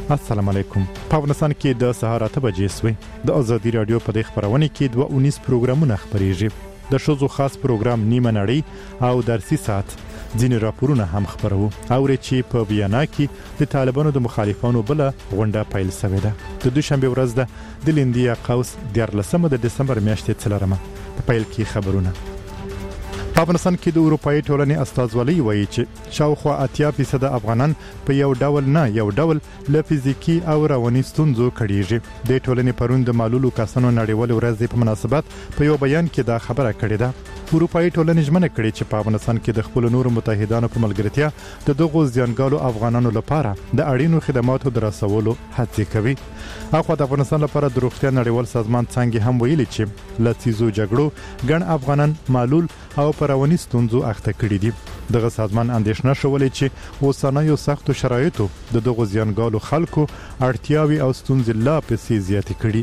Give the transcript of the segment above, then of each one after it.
السلام علیکم. په افغانستان کې د سهار 8 بجې سوي د ازادي رادیو په خبرونه کې 219 پروګرامونه خبريږي. د شوزو خاص پروګرام نیمه نړۍ او درسي ساعت ځینې راپورونه هم خبرو. او چې په ویانا کې د طالبانو د مخالفانو بل غونډه پیل شوې ده. د دوشنبه ورځ ده د لیندیا قوس د 14 د دسمبر میاشتې څلورمه په پیل کې خبرونه. په افغانستان کې د اروپאי ټولنې استازولۍ وایي چې شاوخوا 80% افغانان په یو ډول له فزیکی او رواني ستونزو کړيږي. د ټولنې پرون د معلولو کسانو نړیوال ورځ په مناسبت په یو بیان کې دا خبره کړې ده. اروپאי ټولنې ژمنه کړې چې په افغانستان کې د خپل نورو متحدانو په ملګرتیا د دغو ځانګړو افغانانو لپاره د اړینو خدماتو درسولو هڅه کوي. اخو د افغانستان لپاره د روغتیا نړیوال سازمان څنګه هم ویلي چې لڅیزو جګړو ګڼ افغانان معلول او پرونی ستونزو اخته کړي دي. دغه سازمان اندېښنه شولې چې اوسنیو سختو شرایطو د دغو ځانګړو خلکو اړتیاوي او ستونزې لا پسې زیاتې کړي.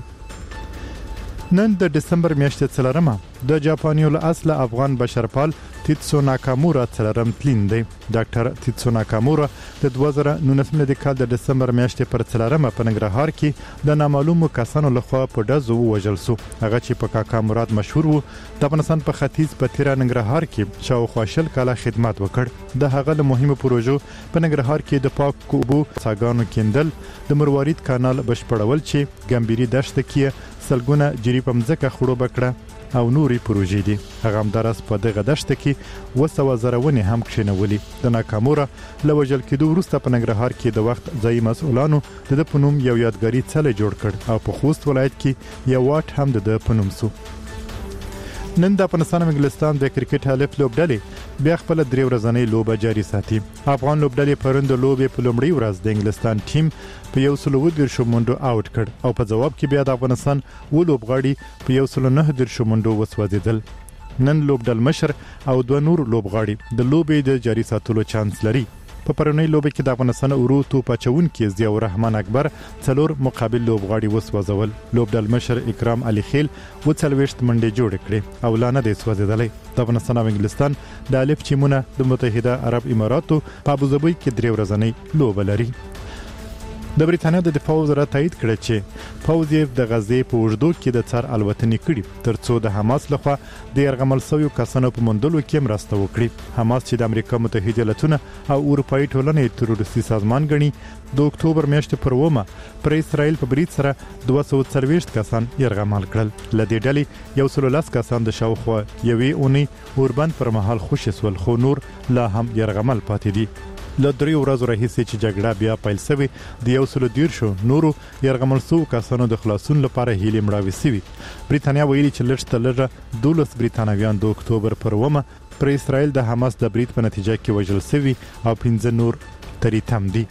نن د دسمبر میاشتې څلورمه د جاپانیو له اصل افغان بشرپال تیتسو ناکامورا څلورم تلین دی. ډاکټر تیتسو ناکامورا د 2019 د کال د دسمبر میاشتې پر څلورمه په ننګرهار کې د نامعلومو کسانو لخوا په ډزو وژل شو. هغه چې په کاکا مراد مشهور وو د افغانستان په ختیځ په تیرا ننګرهار کې شاوخوا شل کاله خدمات وکړ. د هغه له مهمو پروژو په ننګرهار کې د پاک کوبو څاګانو کیندل، د مروارید کانال بشپړول چې ګمبيري دشت کې سلګونه جری په مځکه خړوب کړه او نوري پروژې دي. هغه هم درس په دغه دشت کې 200 زرونه هم کښینولي. د ناکامورا لوجل کېدو وروسته په ننګرهار کې د وخت ځای مسؤلانو د پنوم یو یادګاری څلی جوړ کړ او په خوست ولایت کې یو واټ هم د پنوم سو. نن د افغانستان او انګلستان د کرکټ حالف لوبډلې بیا خپل درې ورځنۍ لوبه جاري ساتي. افغان لوبډلې پرون د لوبې په لومړۍ ورځ د انګلستان ټیم په 110 منډو اوټ کړ او په جواب کې بیا د افغانستان و لوبغاړي په 109 منډو وسوځیدل. نن لوبډل مشر او دوه نور لوبغاړي د لوبې د جاري ساتلو چانس لري. په پرونی لوبه کې د افغانستان اورو توپ اچون کې ضیاء الرحمن اکبر څلور مقابل لوبغاړي وسوځول. لوبډل مشر اکرام علي خیل و 40 منډې جوړ کړې او لانه د سوځیدلې. د افغانستان او انګلستان د الف ټیمونه د متحده عرب اماراتو په ابوظبي کې درې ورځنۍ لوبه لري. د بریټانیا د دفاع وزارت تایید کړ چې پوځ یې د غزې په وژدو کې د څار الوتنې کړي ترڅو د حماس لخوا د يرغمل شویو کسانو په موندلو کې مرسته وکړي. حماس چې د امریکا متحده ایالاتونو او اروپאי ټولنې تروریستي سازمان ګڼي د اکتوبر میاشتې پر ومه پر اسرائیل په برید سره 240 کسان يرغمل کړل. لدې ډلې 110 کسان د شاوخوا یوې اونۍ اوربند پر مهال خوشي سول خو نور لا هم يرغمل پاتې دي. له 3 ورځې راهیسې چې جګړه بیا پیل شوه د 110 نورو يرغمل شو کسانو د خلاصون لپاره هیله مړاوي شوی. بریټانیا ویلي چې لږ 12 بریټانویان د اکتوبر پر ومه پر اسرائیل د حماس د برید په نتیجه کې وژل شوی او 15 نور تریتم دي.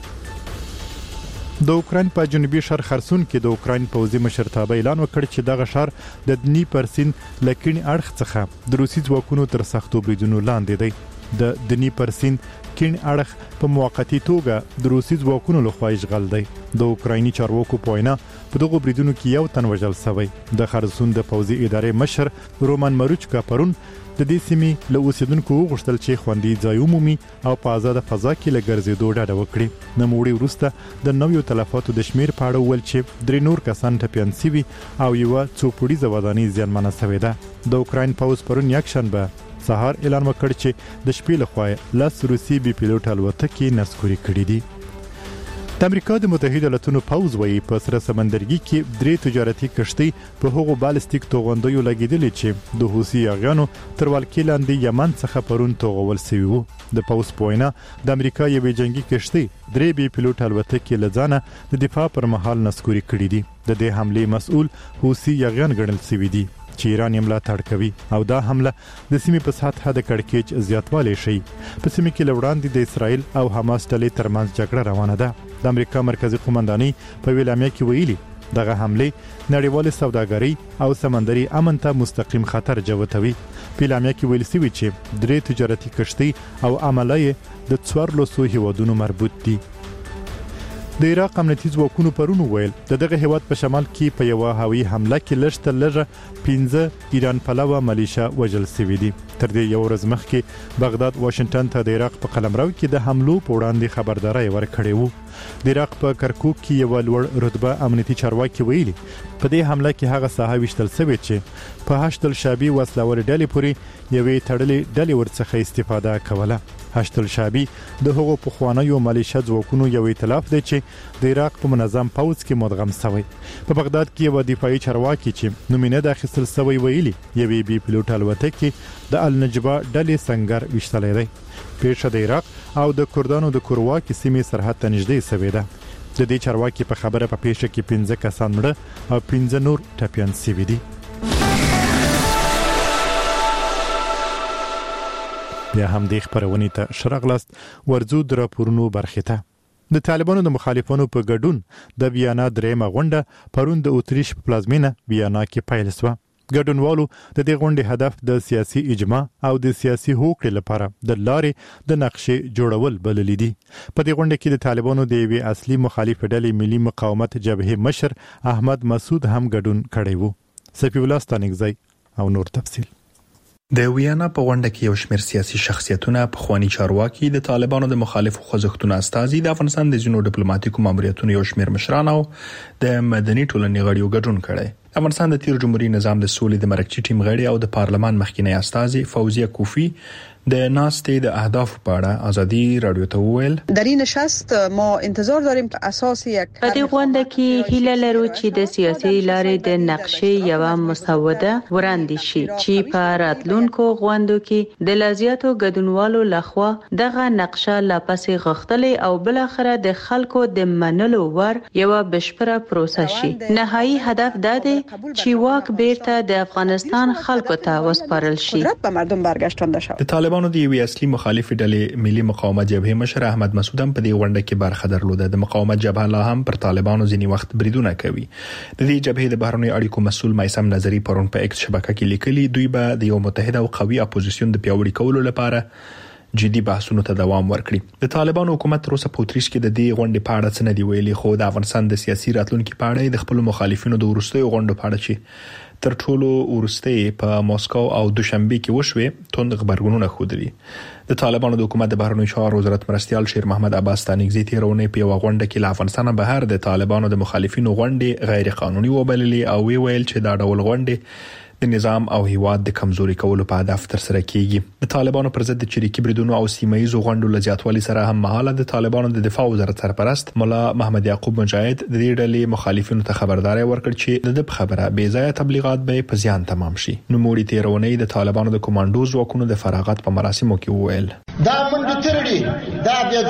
د اوکرين په جنوبي شرق خرسون کې د اوکرين پوځي مشرتابه اعلان وکړ چې دغه شهر د دنیپر سیند لکین اړخ څخه د روسي ځواکونو تر سختو بریدونو لاندې دی. د دنیپر سیند کین اړخ په موقتی توګه د روسي ځواکونو لخوا اشغال دی. د اوکرایني چارواکو په وینا په دغه بریدونو کې یو تن وژل شوی. د خرسون د پوځي ادارې مشر رومان مروچکا پرون د دې سیمې له اوسیدونکو غوښتل چې خوندي ځای عمومي او په آزاد فضا کې لګرځېدو ډاډه وکړي. نوموړي وروسته د نویو تلفاتو د شمیر په اړه ول چې درې نور کسان ټپيان شوي او یو څوپړیزه ودانۍ زیانمنه شوې ده. د اوکراین پوځ پرون یکشنبه سهار اعلان وکړ چې د شپې لخوا لاس روسي بي پيلوټ الوتکې نسکوري کړې دي. د امریکا د متحده ایالاتونو پوځ وایي په سره سمندرګي کې درې تجارتي کشتۍ په هغو بالستیک توغندیو لګیدلې چې د حوثي اغیانو تر ولکې لاندې یمن څخه پرون توغول شوی وو. د پوځ په وینا د امریکا یوې جنگي کشتۍ درې بي پيلوټ الوتکې لځانه د دفاع پر مهال نسکوري کړې دي. د دې حمله مسؤل حوثي اغیان ګڼل شوی دي چې ایران یې ملاتړ کوي او دا حمله د سیمې په سطح د کړکېچ زیاتوالی شي. په سیمه کې لوړاندې د اسرائیل او حماس ډلې ترمنځ جګړه روانه ده. د امریکا مرکزی قومندانۍ په ویلامیا کې ویلي دغه حمله نړیوال سوداګري او سمندري امن ته مستقیم خطر جوړوي. په ویلامیا کې ویل شوی چې درې تجارتي کشتۍ او عملیات د 14 هیوادونو مربوط دي. د عراق امنیتي ځواکونو پرون ویل دغه هیواد په شمال کې په یو هوایي حمله کې لږ 15 ایران پلوه ملیشیا وژل شوی دي. تر دې یو ورځ مخکې بغداد واشنگټن ته د عراق په قلمرو کې د حملو په وړاندې خبرداري ورکړې وو. د عراق په کرکوک کې یو لوړ رتبه امنیتي چارواکي ویلي په دې حمله کې هغه ساحه وشتل شوې چې په هشتل شابي وسلوال ډلې پورې یوې تړلې ډلې ورڅخه استفاده کوله. هشتل شابي د هغو پخوانیو مالیشه ځواکونو یو ائتلاف دی چې د عراق په منظم پوځ کې مدغم شوی. په بغداد کې یو دفاعي چارواکي چې نومینه د اخیستل شوی ویلي یوې بي پلوټ الوتکې د النجبه ډلې سنگر وشتلې دی. پیښه د عراق او د کردانو د کورواکي سیمې سرحد ته نږدې شوې ده. د دې چارواکي په خبره په پیښه کې 15 کسان مړه او 15 نور ټپيان شوي دي. بیا هم د خبرونې ته شرغلست ورزو د راپورونو برخه ته. د طالبانو د مخالفانو په ګډون د ویانا درېمه غونډه پرون د اتریش په پلازمینه ویانا کې پیل شوه. ګډونوالو د دې غونډې هدف د سیاسي اجماع او د سیاسي هوکړې لپاره د لارې د نقشې جوړول بللی دي. په دې غونډه کې د طالبانو د یوې اصلي مخالف ډلې ملي مقاومت جبهه مشر احمد مسعود هم ګډون کړی وو. سفی الله ستانګزی او نور تفصیل. د ویانا په غونډه کې یو شمېر سیاسي شخصیتونه په خواني چارواکي د طالبانو د مخالفو خوځښتونو استازي د افغانستان د ځینو ډیپلوماټیکو ماموریتونو یو شمېر مشران او د مدني ټولنې غړي ګډون کړي. افغانستان د تیر جمهوریت نظام د سولې د مرکزی ټیم غړي او د پارلمان مخکینی استازي فوزیه کوفی د ناستې د اهداف په اړه ازادي رادیو ته وویل در این نشست ما انتظار داریم که اساس یک په دې غونډه کې هیله لرو چې د سیاسي لارې د نقشې یو مسوده وړاندې شي چې په راتلونکو غونډو کې د لازیاتو ګډونوالو لخوا دغه نقشه لا پسې غختلې او بل اخره د خلکو د منلو ور یو بشپړه پروسه شي. نهایي هدف دا دی چې واک بیرته د افغانستان خلکو ته وسپارل شي. قدرت به مردم برگشتانده شود. طالبانو د یوې اصلي مخالف ډلې ملي مقاومت جبهه مشر احمد مسعود هم په دې غونډه کې برخه درلوده. د مقاومت جبهه لا هم پر طالبانو ځینی وخت بریدونه کوي. د دې جبهې د بهرنیو اړیکو مسؤل مایسم نظری پرون په ایکس شبکه کې لیکلي دوی به د یو متحده او قوي اپوزیسیون د پیاوړي کولو لپاره جدي بحثونو ته دوام ورکړي. د طالبانو حکومت تر اوسه په اتریش کې د دې غونډې په اړه څه نه دی ویلي، خو د افغانستان د سیاسي راتلونکو په اړه د خپل مخالفینو د ورستیو غونډو په اړه چې تر ټولو ورسته په مسکو او دوشنبه کې وشوي توند خبرګونونه خوده. د طالبانو د حکومت د بهرنیو چارو وزارت مرستيال شیر محمد عباس ستانګزی تیرونه په غونډه کې له افغانستان بهر د طالبانو د مخالفینو غونډې غیر قانوني وبللې او ویل چې دا ډول غونډې د نظام او هیواد د کمزوري کولو په هدف تر سره کیږي. د طالبانو پر ضد د چریکي بریدونو او سیمایي غونډو لزیاتوالي سره هم مهاله د طالبانو د دفاع وزارت سرپرست مولا محمد یعقوب مجاهد د دې ډلې مخالفینو ته خبرداري ورکړ چې د خبره بې ځای تبلیغات به په زیان تمام شي. نو موري تیرونه د طالبانو د کمانډو ځواکونو د فراغت په مراسمو کې وویل دا منډه ترړي دا بې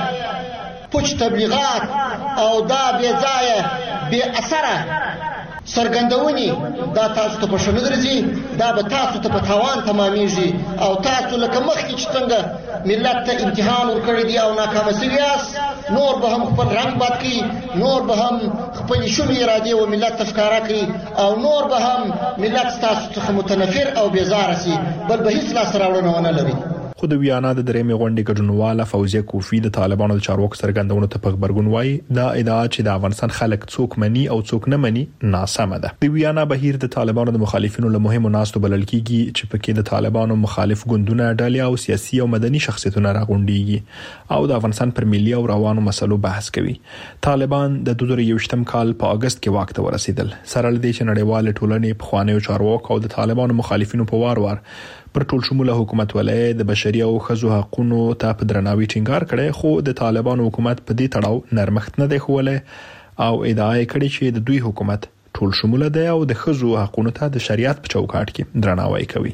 ځای پوچ تبلیغات او دا بې ځای بې اثره سرګندونی دا تاسو ته په شنو درځي، دا به تاسو ته په تاوان تمامېږي او تاسو لکه مخکې چې څنګه ملت ته امتحان ورکړی دی او ناکام شوی یاست، نور به هم خپل رنگ باد کړي، نور به هم خپل شومې ارادې او ملت ته ښکارا کړي او نور به هم ملت تاسو څخه متنفر او بیزاره شي، بل به هیڅ لاس راوړنه ونه لري. خو د ویانا د درېمې غونډې ګډونواله فوزیه کوفی د طالبانو د چارواکو سرګندونو ته په خبرګون وایي دا ادعا چې د افغانستان خلک څوک مني او څوک نه مني ناسمه ده. د ویانا بهیر د طالبانو د مخالفینو له مهمو ناستو بلل کیږي چې پکې د طالبانو مخالف ګوندونه ډلې او سیاسي او مدني شخصیتونه راغونډيږي او د افغانستان پر ملي او روانو مسلو بحث کوي. طالبان د 2021م کال په اگست کې واک ته ورسېدل. سره لدې چې نړیوال ټولنې په خوانیو چارواکو او د طالبانو مخالفینو په وار پر ټول شموله حکومت ولای د بشري او ښځو حقوقو ته په درناوي ټینګار کړي، خو د طالبانو حکومت په دې تړاو نرمښت نه دی ښولای او ادعا کړې چې د دوی حکومت ټول شموله دی او د ښځو حقوقو ته د شریعت په چوکاټ کې درناوی کوي.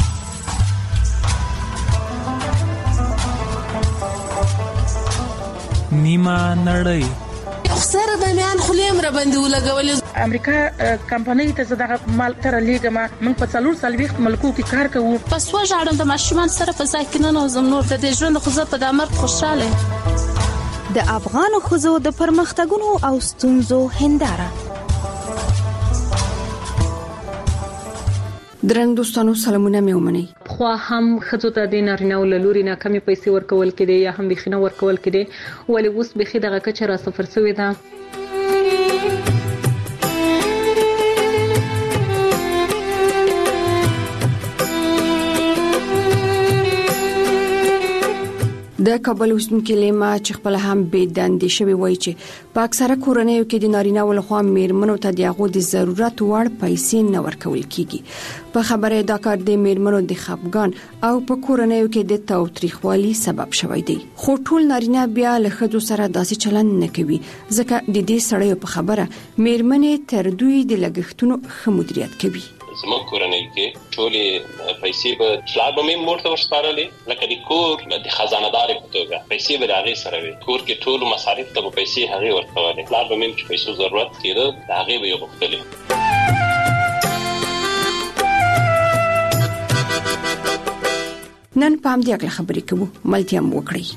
نیمه نړۍ سره د میان خلیم را باندې ولګولې. امریکا کمپنۍ ته زداغه مال تر لیګه ما من په 4 ملکو کې کار کوو. پس وژاړم د ماشومان سره په ځای کې نه نوزم نور د دې ژوند خو زه په دامر خوشاله. د افغان ښځو د پرمختګونو او ستونزو هنداره. درنګ دوستانو سلامونه مې ومنئ. خو هم خځو ته د نارینه او لوري نه کمی پیسې ورکول کړي یا هم بخینه ورکول کړي ولې اوس بخي دغه کچه را صفر شوی ده. د کابل اوسیدونکو لیما چې خپل هم بې دندې شوی وایي چې په اکثره کورنیو کې د نارینه ولخوا میرمنو ته دغه د ضرورت وړ پیسې نه ورکول کیږي. په خبره دا کار د میرمنو د خپګان او په کورنیو کې د تاوتریخوالي سبب شوی دی. خو ټول نارینه بیا له ښځو سره داسې چلند نه کوي ځکه د دې سړیو په خبره میرمنې تر دوی د لګښتونو ښه مدیریت کوي. زموږ کورنۍ کې ټولې پیسې به پلار به مې مور ته ورسپارلې لکه د کور د خزانه‌دار په توګه پیسې به د هغې سره وي. کور کې ټولو مصارف ته به پیسې هغې ورکولې. پلار به مې چې پیسو ضرورت کېده د هغې به یې غوښتلې. نن په همدې اړه خبرې کوو. ملتیا مو وکړئ.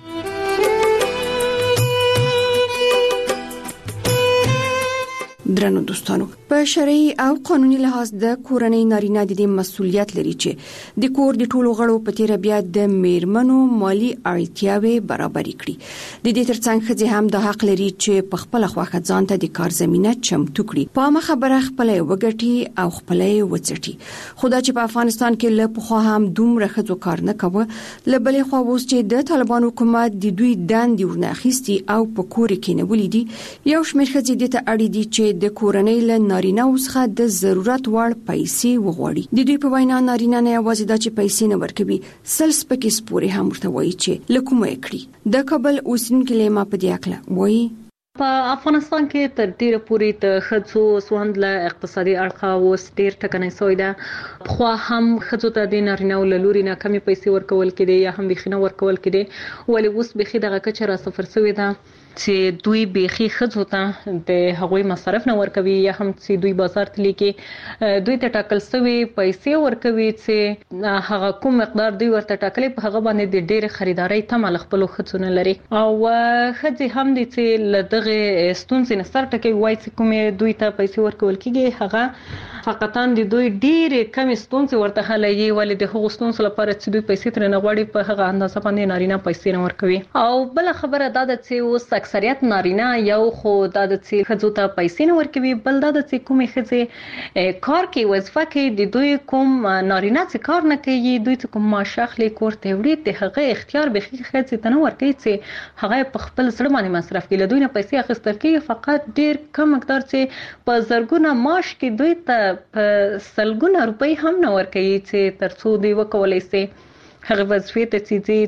درنو دوستانو، په شرعي او قانوني لحاظ د کورنۍ نارینه د مسؤلیت لري چې د کور د ټولو غړو په تیر بیا د میرمنو مالی اړتیاوي برابر کړي. د دې ترڅنګ ښځې هم د حق لري چې په خپل خواخه ځان ته د کار زمينه چمتو کړي. په ما خبره خپل وګټي او خپل وڅټي. خدای چې په افغانستان کې له پخوا هم دومره ښځو کار نه کوي، لبلې خو اوس چې د طالبان حکومت د دوی دندې ورناخيستي او په کور کې نه ولیدي، یو شمېر ښځې د ته اړ دي چې د کورنۍ له نارینه وسخه د ضرورت وړ پیسې وغواړي. د دوی په وینا نارینه نه یوازې د چې پیسې نه ورکوي، سلس پکې سپوري هم ورته وایي چې لکه مې کړی. د کابل اوسیدونکو لیما په دې اړه وایي په افغانستان کې تر ډیره پورې د ښځو سوند له اقتصادي اړخه اوس ډیر ټکنۍ شوی ده. خو هم ښځو ته د نارینه ول لوري نه کمی پیسې ورکول کېدي یا هم بخینه ورکول کېدي، ولې اوس بخي دغه کچه را صفر شوی ده چې دوی بخي ښځو ته د هغوی مصرف نه ورکوي یا هم چې دوی بازار ته لیکي دوی ته ټاکل شوی پیسې ورکوي چې هغه کوم مقدار دوی ورته ټاکلي په هغه باندې د ډېر خریداري تمه خپل ښځو نه لري. او ښځې هم دي چې له دغه ستونزې نه سر ټکوي، وایي چې کومې دوی ته پیسې ورکول کېږي هغه فقطاً د دوی ډېرې کمې ستونزې ورته حلوي، ولې د هغو ستونزو لپاره چې دوی پیسې ترې نه غواړي په هغه اندازه باندې نارینه پیسې نه ورکوي. او بل خبره دا ده چې اوس اکثریت نارینه یو خو دا د چې ښځو ته پیسې نه ورکوي، بل دا د چې کومې ښځې کار کوي وظیفه کوي د دوی کوم نارینه چې کار نه کوي، دوی چې کوم معاش اخلي کور ته وړي د هغه اختیار به ښځې ته نه ورکوي چې هغه په خپل زړه باندې مصرف کوي. له دوی نه پیسې اخیستل کېږي، فقط ډېر کم مقدار چې په زرګونه معاش کې دوی ته په سلګونه روپۍ هم نه ورکوي چې ترڅو دوی وکولای شي هغه وظیفې ته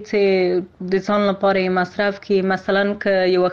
چې د ځان لپاره مصرف کړي. مثلا که یو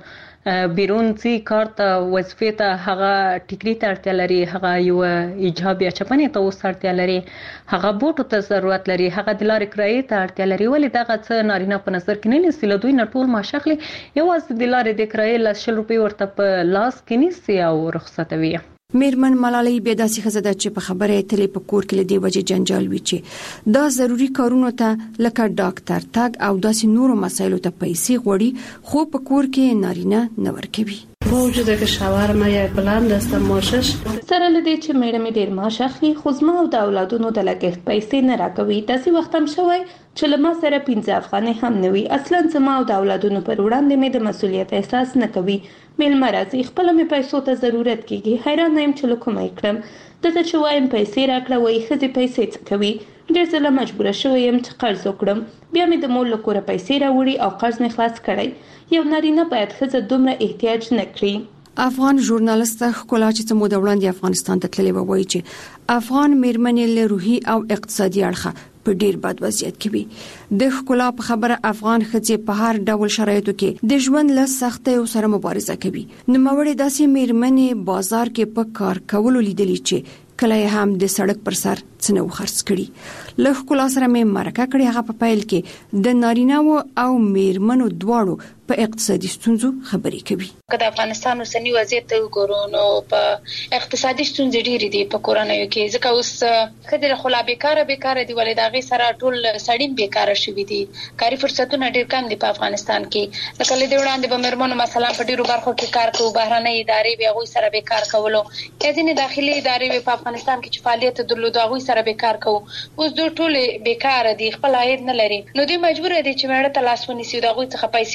ښځه بیرون ځي کار ته وظیفې ته، هغه ټیکري ته اړتیا لري، هغه یو ایجاب یا چپنې ته اوس اړتیا لري، هغه بوټو ته ضرورت لري، هغه د لارې کرایې ته اړتیا لري، ولې دغه څه نارینه په نظر کې نه نیسي. له دوی نه ټول معاش اخلي، یوازې د لارې د کرایې 100 روپۍ ورته په لاس کې نیسي او رخصتوي. میرمن ملالۍ بیا داسې ښځه ده چې په خبره اتلې په کور کې له دې وجې جنجال وي چې دا ضروري کارونو ته لکه ډاکټر تګ او داسې نورو مسایلو ته پیسې غواړي، خو په کور کې نارینه نه ورکوي. با وجود که شوهر ما یک بلند است معاشش سره لدی چې میړه می ډیر معاش اخلي، خو زما او د اولادونو د لګښت پیسې نه راکوي. داسې وخت هم شوی چې لما سره 15 افغانۍ هم نه وي. اصلا زما او د اولادونو پر وړاندې می د مسؤلیت احساس نه کوي. میلمه راځي، خپل می پیسو ته ضرورت کیږي، حیران یم چې لکه مې کړم. دته چې وایم پیسې راکړه، وایي ښځې پیسې څه کوي. ډېر ځله مجبوره شوی یم چې قرض وکړم، بیا مې د مور له کوره پیسې راوړي او قرض مې خلاص کړی. یو نارینه باید ښځه دومره احتیاج نه کړي. افغان ژورنالیست ښکلا چې څه موده وړاندې افغانستان ته تللی وایي چې افغان میرمنې له روحي او اقتصادي اړخه په ډیر بد وضعیت کې وي. د ښکلا په خبره افغان ښځې په هر ډول شرایطو کې د ژوند له سختیو سره مبارزه کوي. نوموړې داسې میرمنې بازار کې په کار کولو لیدلې چې کله هم د سړک پر سر څنو خرڅ کړي. له ښکلا سره مې مرکه کړې، هغه په پیل کې د نارینه او میرمنو دواړو په اقتصادي ستونزو خبرې کوي. که د افغانستان اوسنی وضعیت ته وګورو نو په اقتصادي ستونزې ډېرې دي په کورنیو کې، ځکه اوس ښځې خو لا بیکاره دي، ولې د هغې سره ټول سړي بیکاره شوي دي. کاري فرصتونه ډېر کم دي په افغانستان کې. لکه له دې وړاندې به میرمنو مثلا په ډېرو برخو کې کار کوو، بهرنۍ ادارې به هغوی سره بیکار کولو، یا ځینې داخلي ادارې په افغانستان کې چې فعالیت درلود هغوی سره بیکار کوو. اوس دوی ټول بیکاره دي، خپل عاید نه لري، نو دوی مجبور دي چې میړه ته لاس ونیسي، د هغوی څخه پیسې وغواړي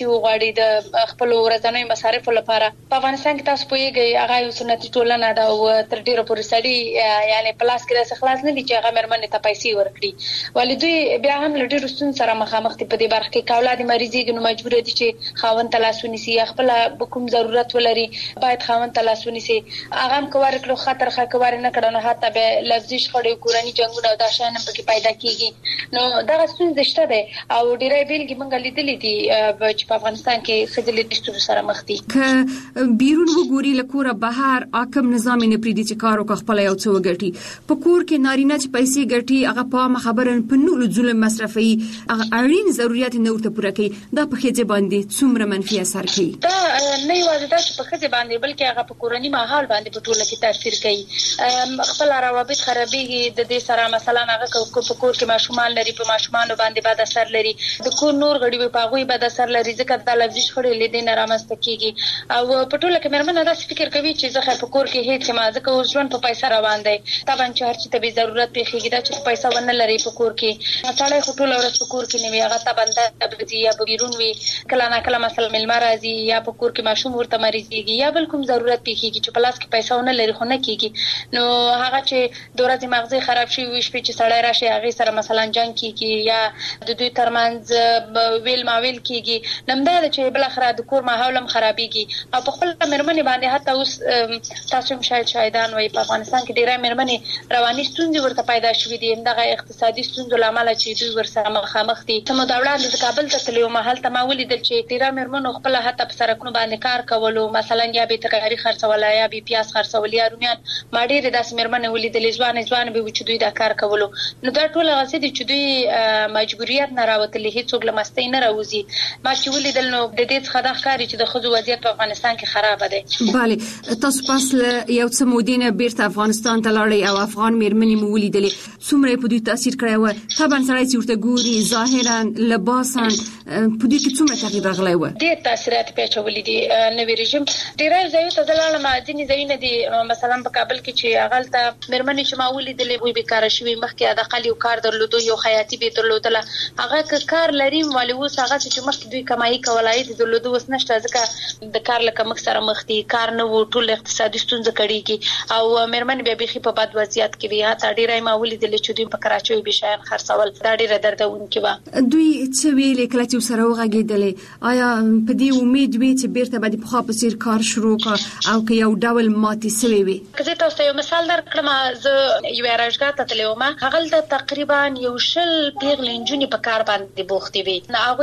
راوړي د خپل ورځنیو مصارفو لپاره. په افغانستان کې تاسو پوهیږئ هغه یو سنتي ټولنه ده او تر ډیره پورې سړي یعنی پلاس کې د خلاص نه دي چې هغه مرمنې ته پیسې ورکړي، ولې دوی بیا هم له ډیرو ستونزو سره مخامخ دي په دې برخه کې. اولاد مریضي نو مجبور دي چې خاوند ته لاس ونیسي، خپل کوم ضرورت ولري باید خاوند ته لاس ونیسي. هغه هم کوار کړو خطر خکوار نه کړو نه حتی به لفظي شخړې کورني جنگونه او دا شان پکې پیدا کیږي. نو دا ستونزه شته ده او ډیره بیلګې موږ لیدلې دي چې په افغانستان کې خځلې د ستونزو سره مخ دي. ک بیرون وګوري لکوره بهر حکم نظام نه پریدي چې کارو کا خپل یو څو ګټي په کور کې نارینه چې پیسې ګټي هغه په خبرن په نور ظلم مصرفي اړین ضرورت نه ورته پوره کوي. دا په خځه باندې څومره منفي اثر کوي؟ دا نه یوازې دا چې په خځه باندې بلکې هغه په کورني ماحول باندې په ټوله کې تاثیر کوي. خپل روابط خرابېږي د دې سره مثلا هغه په کور کې ماشومان لري په ماشومان باندې بد اثر لري، د کور نور غړي په هغه بد اثر لري ځکه د لفظي شخړې لیدنه رامنځته کیږي. او په ټوله کې مرمنه دا فکر کوي چې زه په کور کې هیڅ ما ځکه اوس ژوند په پیسې روان دی. طبعا چې هر څه ته به ضرورت پیږي دا چې پیسې ونه لري په کور کې سړی خو ټول ورځ په کور کې نه وي، هغه ته بنده بزي یا بیرون وي، کله نه کله مثلا ملما راځي یا په کور کې ماشوم ورته مریضيږي یا بل کوم ضرورت پیږي چې په لاس کې پیسې ونه لري خو نه کیږي. نو هغه چې د ورځې مغزي خراب شي وي شپې چې سړی راشي هغه سره مثلا جنگ کیږي یا د دوی ترمنځ ویل ماویل کیږي. نمدا چې بل اخر د کور ماحول هم خرابيږي او په خپل مرمنې باندې حتی اوس تاسو شاهدان وي په افغانستان کې ډیره مرمنې رواني ستونزې ورته پیدا شوې دي. همدغه اقتصادي ستونزو لامل چې دوی ورسره مخامخ دي. سمو د اولاد د کابل ته تلو محل ته ماولې دل چې ډیره مرمنو خپل حتی په سرکونو باندې کار کولو مثلا یا به ترکاری خرڅول یا به پیاز خرڅول یا رومیان ما ډیره داس مرمنې ولیدلې ځوان به چې دوی دا کار کولو. نو دا ټول غسې دي چې دوی مجبوریت نه راوتلې هیڅ لمستې نه راوځي. ما چې ولیدل نو د دې څخه د ښکاری چې د خځو وضعیت په افغانستان کې خراب دی. bale تاسو پاس یو څه مودینه بیرته افغانستان ته لاړی او افغان میرمنې مو ولیدلې څومره په دوی تاثیر کړی و؟ طبعا سړی چې ورته ګوري ظاهرا لباسا په دوی کې څومره تغییر راغلی و؟ ډېر تاثیرات پیچولې دي. نوې رژیم ډېر ځایو ته لاړم ځینې ځایونه دي مثلا په کابل کې چې هغه ته میرمنې چې ما ولیدلې وي بیکاره شوي مخکې د قلی کار درلودو یو حیاتي به درلودله هغه کار لري ولې اوس هغه چې مخکې دوی کمایي کولای دي درلودو اوس نشته ځکه د کار لکه مخ سره مخ دي کار نه وو ټول اقتصادي ستونزې کړيږي او میرمنې به بيخي په بد وضعیت کې وي. هغه ډیرای ما ولیدلې چې دوی په کراچۍ به شاین خرڅول دا ډیره دردونکې و. دوی څه ویلې کله چې سره وغږیدلې آیا په دې امید وي چې بیرته به د خپل پسیر کار شروع او که یو ډول ماتي سوي وي؟ که تاسو ته یو مثال درکړم زه یو راځګه ته تلوم هغه تقریبا یو شل پیغلنجونی په کار باندې بوختي وي.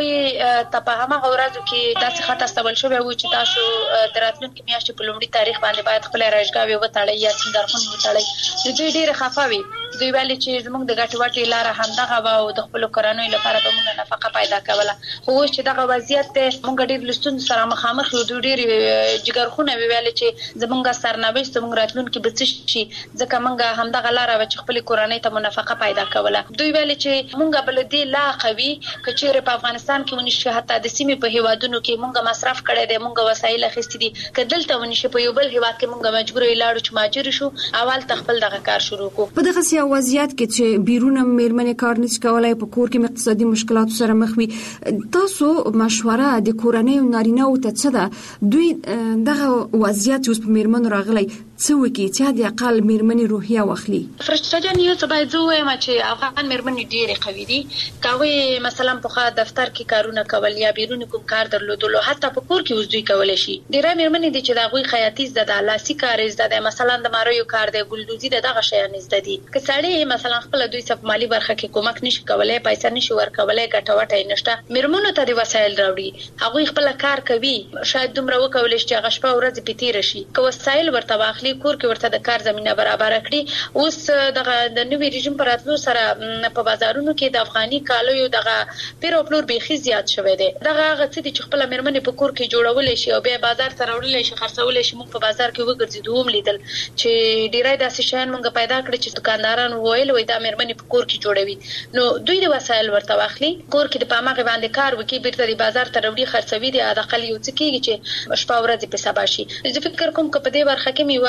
هغه ته په هغه ورځو کې داسې خطر استول شو و چې تاسو دراتلونکو میاشتې په لومړي تاریخ باندې باید خپل راځګاوي وتاړي یا څنګه درخون وتاړي. دوی ډېر خفاوي دوی ویل چې زموږ د ګټ وټي لار همدغه و او د خپل کورنۍ لپاره به موږ نفقه پیدا کوله. خو چې دغه وضعیت ته موږ ډېر لستون سره مخامخ یو ډېر جګرخونه ویل چې زموږ سرنوشت زموږ راتلونکو به څه شي ځکه موږ همدغه لار و چې خپل کورنۍ ته منفقه پیدا کوله. دوی ویل چې موږ بل دې لا قوي کچېره په افغانستان کې ونشي حتی د سیمې په هیوادونو کې موږ مصرف کړي دي موږ وسایل اخیستي دي کدلته ونشي په یو بل هیواد کې موږ مجبور یلاړو چې ماجر شو اول تخپل دغه کار شروع کو. په دغه سیاسي وضعیت کې چې بیرونه میرمنې کار نشي کولای په کور کې اقتصادي مشکلات سره مخ وي تاسو مشوره د کورنۍ او نارینه او ته څه ده دوی دغه وضعیت اوس په میرمنو راغلی څه وکړي چې د اقل میرمنې روحیه واخلي؟ فرشته جان یو څه باید زه وایم چې افغان میرمنې ډېرې قوي دي. کوي مثلا په دفتر کې کارونه کول یا بیرون کوم کار درلودلو حتی په کور کې اوس دوی کولای شي. ډېرې میرمنې دي چې دا غوي خیاطي زده ده لاسي کار زده ده مثلا د ماریو کار دی ګلدوزي دغه شیان زده دي. که سړی مثلا خپل دوی صف مالی برخه کې کومک نشي کولای پیسې نشي ورکولای ګټوټه نشته میرمنو ته د وسایل راوړي هغه خپل کار کوي شاید دومره وکول شي چې غشپه ورځ پتیر شي که وسایل ورته واخلي کور کې ورته د کار زمينه برابر کړي. اوس دغه د نوې رژیم پر اتلو سره په بازارونو کې د افغاني کالو یو دغه پیروپلور بيخي زیات شوی دی. دغه غڅ دي چې خپل میرمنې په کور کې جوړول شي او بیا بازار ته راوړل شي خرڅول شي. موږ په بازار کې وګرځیدو هم لیدل چې ډیرای داسې شیان موږ پیدا کړی چې دکانداران وویل وای دا میرمنې په کور کې جوړوي نو دوی د وسایل ورته واخلي کور کې د پامغه باندې کار وکي بیرته د بازار ته راوړي خرڅوي د اقل یو څه کېږي چې شپه ورځ په سبا شي. زه فکر کوم چې په دې برخه کې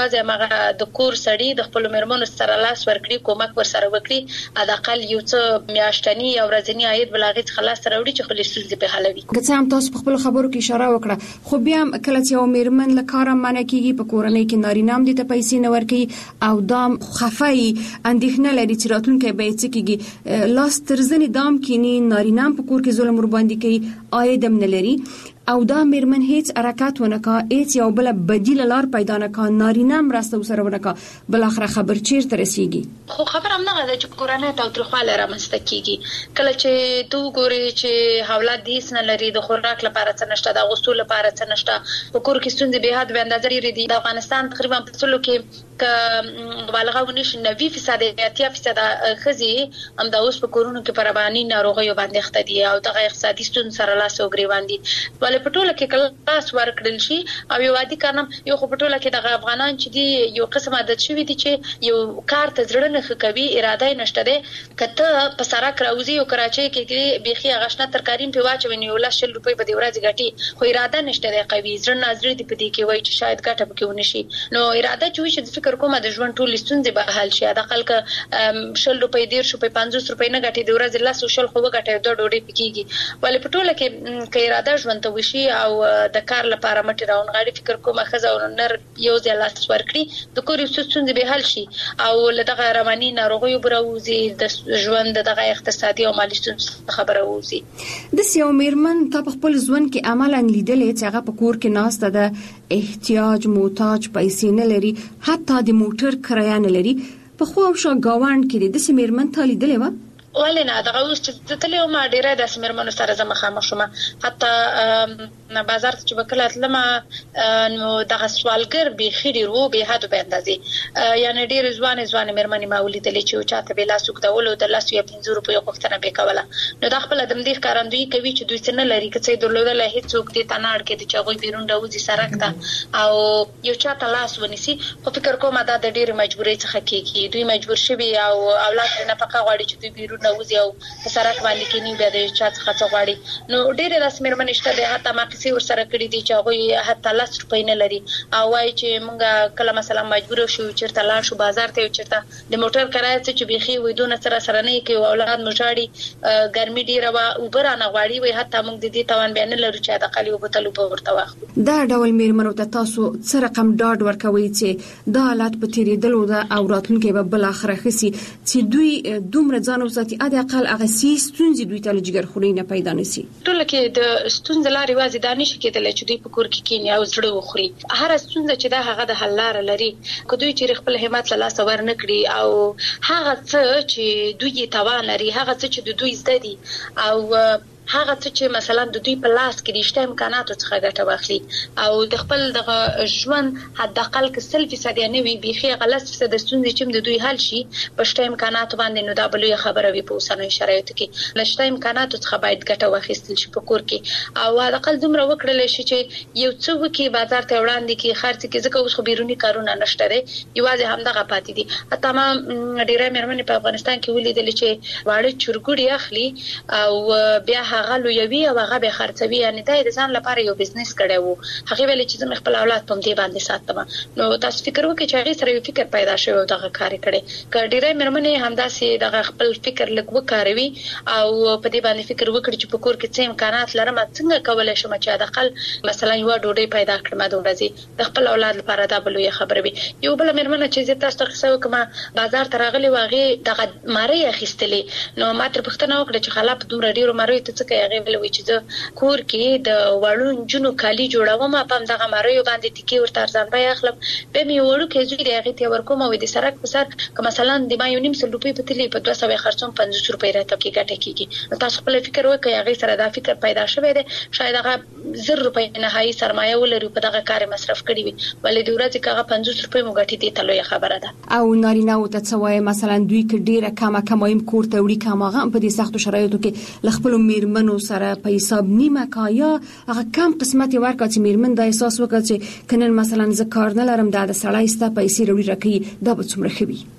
یوازې مغه د کور سړی د خپل مرمنو سره لاس ورکړي کومک ورسره وکړي اداقل یو څه میاشتنی او ورځنی عاید بلاغت خلاص سره وړي چې خپل ستونزې په حلوي. که څه هم تاسو په خپل خبرو کې اشاره وکړه خو بیا کله چې یو میرمن له کاره منع کیږي په کورنۍ کې نارینام دي ته پیسې نه ورکړي او دام خفای اندېښنه لري چې راتلونکي به څه کیږي لاس ترزنی دام کینی نارینام په کور کې ظلم ور باندې کوي عاید هم نه لري او دا میرمن هیڅ حرکت ونکا هیڅ یو بل بدیل لار پیدا نکا نارینه مرسته وسره ونکا بل اخر خبر چیرته رسیږي. خو خبر هم نه غواړي چې کورنۍ ته ترخواله رامنځته کیږي کله چې تو ګوري چې حالات دیس نه لري د خوراک لپاره څه نشته د غوښتلو لپاره څه نشته په کور کې ستونزې به حد به اندازې لري د افغانستان تقریبا په څلو کې ک مبالغه ونشي 90% یا 80% خزي هم د اوس په کورونو کې پربانی ناروغي باندې اخته دي او د اقتصادي ستونزې سره لاس او ګریوان دي ولې په ټوله کې کلاس ورکړل شي او یو عادي کارنم یو په ټوله کې د افغانان چې دي یو قسم عادت شوی دي چې یو کار ته ځړنه خکوي اراده نشته ده کته په سړک راوځي او کراچۍ کې بيخي غشنه ترکاریم په واچوي یو لاس شل روپۍ په دی ورځ غټي خو اراده نشته ده قوي ځړنه نظر دي په دې کې وای چې شاید ګټه پکې ونشي نو اراده چوي چې فکر کوم د ژوند ټول ستونزې به حل شي د خلک شل روپۍ 1.5 روپۍ 50 روپۍ نه غټي د ورځ لاس شل خو غټي د ډوډۍ پکېږي ولې په ټوله کې اراده ژوند ته وشي او د کار لپاره مټ راون غاړي فکر کومه خزه او نر یو ځای لاس ورکړي د کور ستونزې به حل شي او لدغه رواني ناروغي بروزي د ژوند دغه اقتصادي او مالي ستونزې خبره ووزي. د سیو میرمن په خپل ژوند کې عملاً لیدلې چې هغه په کور کې ناسته د احتیاج محتاج پیسې نه لري حتی د موټر کرایه نه لري په خو او شو گاوند کې د سیمرمن ته لیدلې و ولنه دغه اوس چې تلې ما ډیره د سیمرمنو سره زما خامخ شوم حتی بازار ته چې وکړه تلم نو دغه سوالګر به خېری رو به حد به اندازې یعنی ډیر ځوان میرمنې ما ولیدلې چې چاته به لاس وکړول د لاس یو 50 روپیو غوښتنه به کوله نو د خپل د مدیر کارندوی کوي چې دوی څنګه لري چې درلودل هیڅ څوک دې تناړ کې چې هغه بیرون راوځي سرک ته او یو چاته لاس ونیسي خو فکر کوم دا د ډیر مجبورۍ څخه کېږي دوی مجبور شوي او اولاد نه پکا غواړي چې دوی بیرون راوځي او سرک باندې کې نه به د چا څخه غواړي نو ډیر رسمي مرمنشته د حتی ما کسي ور سره کړی دي چې هغه حتی لاس روپۍ نه لري او وايي چې مونږه کله مثلا مجبور شو چیرته لاړ شو بازار ته چیرته د موټر کرایه چې بيخي وېدونه سره نه کې اولاد مشاړي ګرمي ډیره وا اوبر نه غواړي وي حتی مونږ د دې توان بیان لرو چې د قلی وبتلو په ورته وخت دا ډول میرمنو ته تاسو څه رقم ډاډ ورکوي چې د حالات په تیریدلو د او راتلونکي به بل اخره خسي چې دوی دومره ځان وساتي اده اقل هغه ستونزې دوی ته لږ خوري نه پیدا نشي ټول کې د ستونزې لارې وازي دانش کېدل چې دوی په کور کې کینی او زړه وخوري هر ستونزه چې دا هغه د حل لار لري که دوی چې خپل همت له لاس ور نه کړی او هغه څه چې دوی توان لري هغه څه چې دوی زده دي او هغه چې مثلا د دوی په لاس کې د شته امکاناتو څخه ګټه واخلي او د خپل د ژوند حد اقل کې 100% نه وي بيخي غلط څه د ستونزې چې د دوی حل شي په شته امکاناتو باندې نو دا بلوي خبره وي په اوسنۍ شرایطو کې لشته امکاناتو څخه باید ګټه واخیستل شي په کور کې او حد اقل دومره وکړل شي چې یو څه وکي بازار ته وړاندې کې خرڅ کې ځکه اوس خو بیرونی کارونه نشته دي یوازې همدغه پاتې دي حتی ما ډیره مېرمنې په افغانستان کې ولیدل چې واړه چرګوړي اخلي او بیا هغه لویوي او هغه به خرڅوي یعنی دا د ځان لپاره یو بزنس کړي وو هغه ویل چې زما خپل اولاد په دې باندې ساتم نو تاسو فکر وکړئ چې هغه سره یو فکر پیدا شوی دغه کار کړي کډیره مېرمنې همداسې دغه خپل فکر لګ وکاروي او په دې باندې فکر وکړي چې په کور کې څه امکانات لرم څنګه کولای شم چې د خپل مثلا یو ډوډۍ پیدا کړم د ورځې د خپل اولاد لپاره دا بلوي خبره وي یو بل مېرمنه چې تاسو ته څه وکما بازار ته راغلي واغې دغه ماری اخیستلې نو ما تر پښتنه وکړه چې خلاف دومره ډیرو ماری ته څه کوي هغه ویل چې د کور کې د وړون جنو کالی جوړوم په دغه مریو باندې ټکی ورته ارزان بیا اخلم به می وړو کې زوی دی هغه ته ورکوم او د سرک په سر که مثلا د ما یو نیم سل روپۍ په تلی په 200 خرڅوم 50 روپۍ راته کې ګټه کیږي تاسو خپل فکر وکړئ هغه سره دا فکر پیدا شوی دی شاید هغه 1000 روپۍ نهایي سرمایه ولري په دغه کار مصرف کړی وي ولې د ورځې کغه 50 روپۍ مو ګټي دي تلوي خبره ده او نارینه او تڅوي مثلا دوی کې ډیره کمایم کور ته وړي کماغه په دې سختو شرایطو کې لخپل میرمنو سره په حساب نیمه کایا هغه کم قسمت ورکړه چې میرمن د احساس وکړي چې کنن مثلا ز کار نه لرم د سړی ستا پیسې وروړي راکې دا به څومره خوي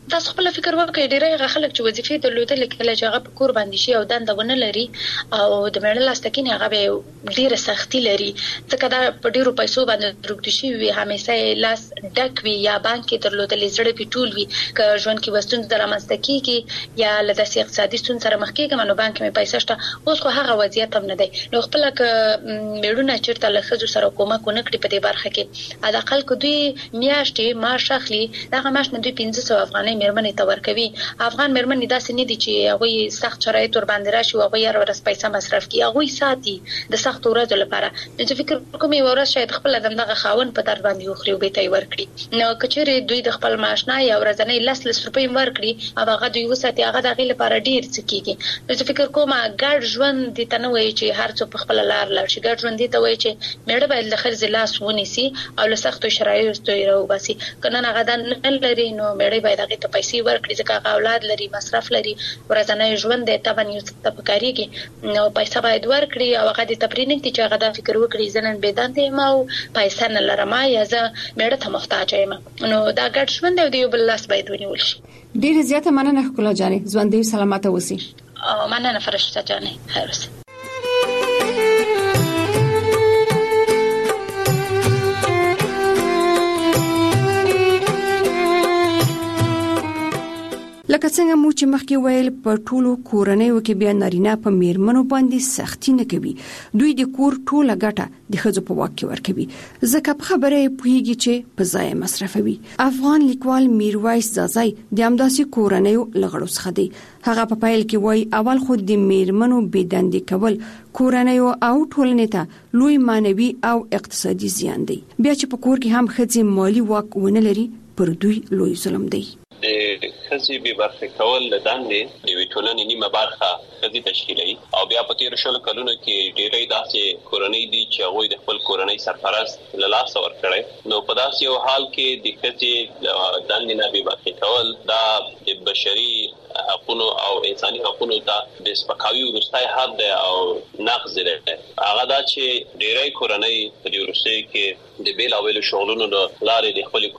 تاسو خپل فکر وکړئ ډیره خلک چې وظیفې درلودل کله چې هغه په کور باندې شي او دنده ونه لري او د میړه لاستکین هغه به ډیره سختي لري ځکه دا په ډیرو پیسو باندې روکډ شي وي همیشه لاس ډک وي یا بانک کې درلودل زړه پیټول وي که ژوند کې وستون درامسته کیږي یا لداسې اقتصادي ستون سره مخ کیږي نو بانک مې پیسې شته اوس خو هغه وضعیت هم نه دی نو خپل ک میړونه چیرته لخصو سره کومک ونه کړی په دې برخه کې ادا خلک دوی میاشتې معاش اخلي دا معاش نه دوی 1500 افغانۍ میرمنې ته ورکوي افغان میرمنې داسې نه دي چې هغه سخت شرایط ور باندې راشي او هغه یې ورس پیسې مصرف کوي هغه ساتي د سخت ورځو لپاره نو فکر کوم یو ورځ شاید خپل دغه خاون په در باندې وخري او به تی ورکړي نو کچېره دوی د خپل معاش نه یا ورځنی لس روپۍ ورکړي او هغه دوی وساتي هغه دغه لپاره ډیر څه کیږي نو فکر کوم ګډ ژوند دي ته نه وایي چې هر څو په خپل لار لاړ شي ګډ ژوند دي ته وایي چې میړه باید له خرز لاس ونیسي او له سختو شرایطو یې راوباسي کنه هغه د نه لري نو میړه باید هغه ته پیسې ورکړي ځکه هغه اولاد لري مصرف لري ورځنی ژوند د تبن یو څه پکاريږي نو پیسې باید ورکړي او هغه د تپرینګ چې هغه د فکر وکړي ځنن بيدانته ما او پیسې نه لرم یا زه میړه ته محتاج یم نو دا ګډ ژوند دی بل لاس باید ونیول شي ډیر زیاته مننه ښکلا جانې ژوند دې سلامته اوسئ مننه فرشته جانې خیر اوسئ لکه څنګه مو چې مخکې ویل په ټولو کورنیو کې بیا نارینه په میرمنو باندې سختی نه کوي دوی د کور ټوله ګټه د ښځو په واک کې ورکوي ځکه په خبره پوهیږي چې په ځای مصرفوي افغان لیکوال میرویس زازای د همداسې کورنیو لغړو څخه دی هغه په پیل کې وایي اول خو د میرمنو بېدندې کول کورنیو او ټولنې ته لوی مانوي او اقتصادي زیان دی بیا چې په کور کې هم ښځې مالی واک ونه لري پر دوی لوی ظلم دی خزي به برخه کول د دندې د ویټولنې نیمه برخه خزي تشکیلي او بیا په تیر شل کلونو کې ډېرې داسې کورنۍ دي چې هغه د خپل کورنۍ سرپرست له لاس ور کړي نو په داسې یو حال کې د خزي دندې نه به برخه کول دا د بشري حقوقو او انساني حقوقو ته د سپکاوي ورستای حد او نقض لري هغه دا چې ډېرې کورنۍ په دې ورسته کې د بیل اویل شغلونو لارې د خپل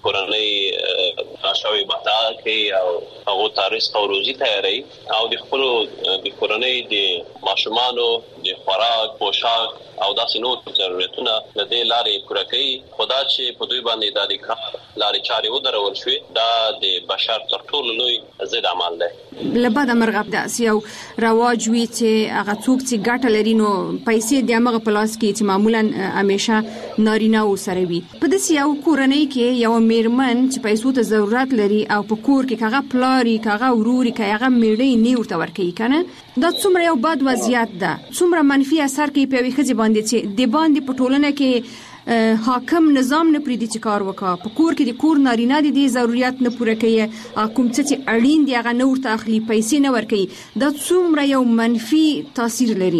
کورنۍ راشوي بتا کې او هغه تاریخ او روزي تیاری او د خپل د کورنۍ د ماشومانو د خوراک پوشاک او داسې نور ضرورتونه د دې لارې پوره کوي خدا چې په دوی باندې د کار لارې چارې ودرول شوې دا د بشر تر ټولو لوی ضد عمل دی لبد مرغب داس یو رواج وی چې هغه څوک چې ګټه لري نو پیسې د هغه پلاس کې چې معمولا همیشه نارینه و سره وي په دې یو کورنۍ کې یو میرمن چې پیسو ته ضرورت لري او په کور کې هغه پلاری هغه وروري هغه میړې نه ورته ورکوي کنه دا څومره یو بد وضعیت ده څومره منفي اثر کوي په ویخه باندې چې د باندې په ټولنه کې حاکم نظام نه پریدي چې کار وکړي په کور کې د کور نارینه دي ضرورت نه پوره کوي کوم څه چې اړین دي هغه نور تاخلي پیسې نه ورکوي دا څومره یو منفي تاثیر لري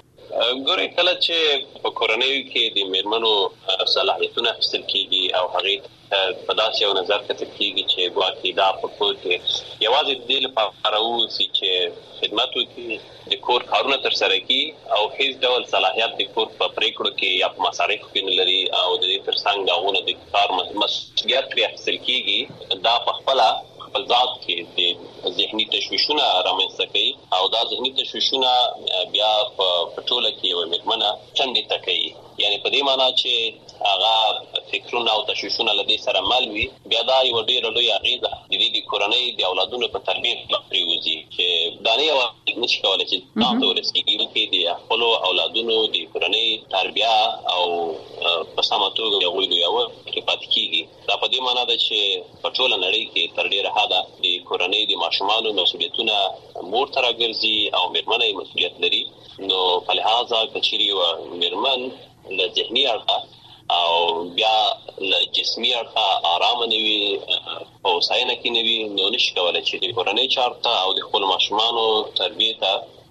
ګورې کله چې په کورنۍ کې د میرمنو صلاحیتونه اخیستل کیږي او هغه په داسې یو نظر کتل کیږي چې ګواکې دا په کور کې یوازې د دې لپاره اوسي چې خدمت وکړي د کور کارونه تر سره کړي او هیڅ ډول صلاحیت د کور په پریکړو کې یا په مصارفو کې نه لري او د دې ترڅنګ داونه د کار مسؤلیت پرې اخیستل کیږي دا په خپل ذات کې د ذهني تشویشونه رامنځته کوي او دا ذهني تشویشونه بیا په ټوله کې یو میرمنه څنګه تکي یعنی په دې معنی چې هغه فکرونه او تشویشونه لدی سره مل وي بیا دا یو ډیر لوی اغیزه د دې کورنۍ د اولادونو په تربیت باندې وزي چې دا نه یو نشي کولای چې تاسو ورسېږئ کې د خپل اولادونو د کورنۍ تربیه او په سمه توګه یو یو کې پاتې کیږي دا په دې معنی ده چې په ټوله نړۍ کې تر ډیره حده د کورنۍ د ماشومانو مسؤلیتونه مور ته راګرځي او میرمنې مسؤلیت لري نو په لحاظه کچري او میرمن له ذهني اړخه او بیا له جسمي اړخه آرام نه وي او ساينه کې نه وي نو نشي کولای چې د کورنۍ چارته او د خپل ماشومانو تربیته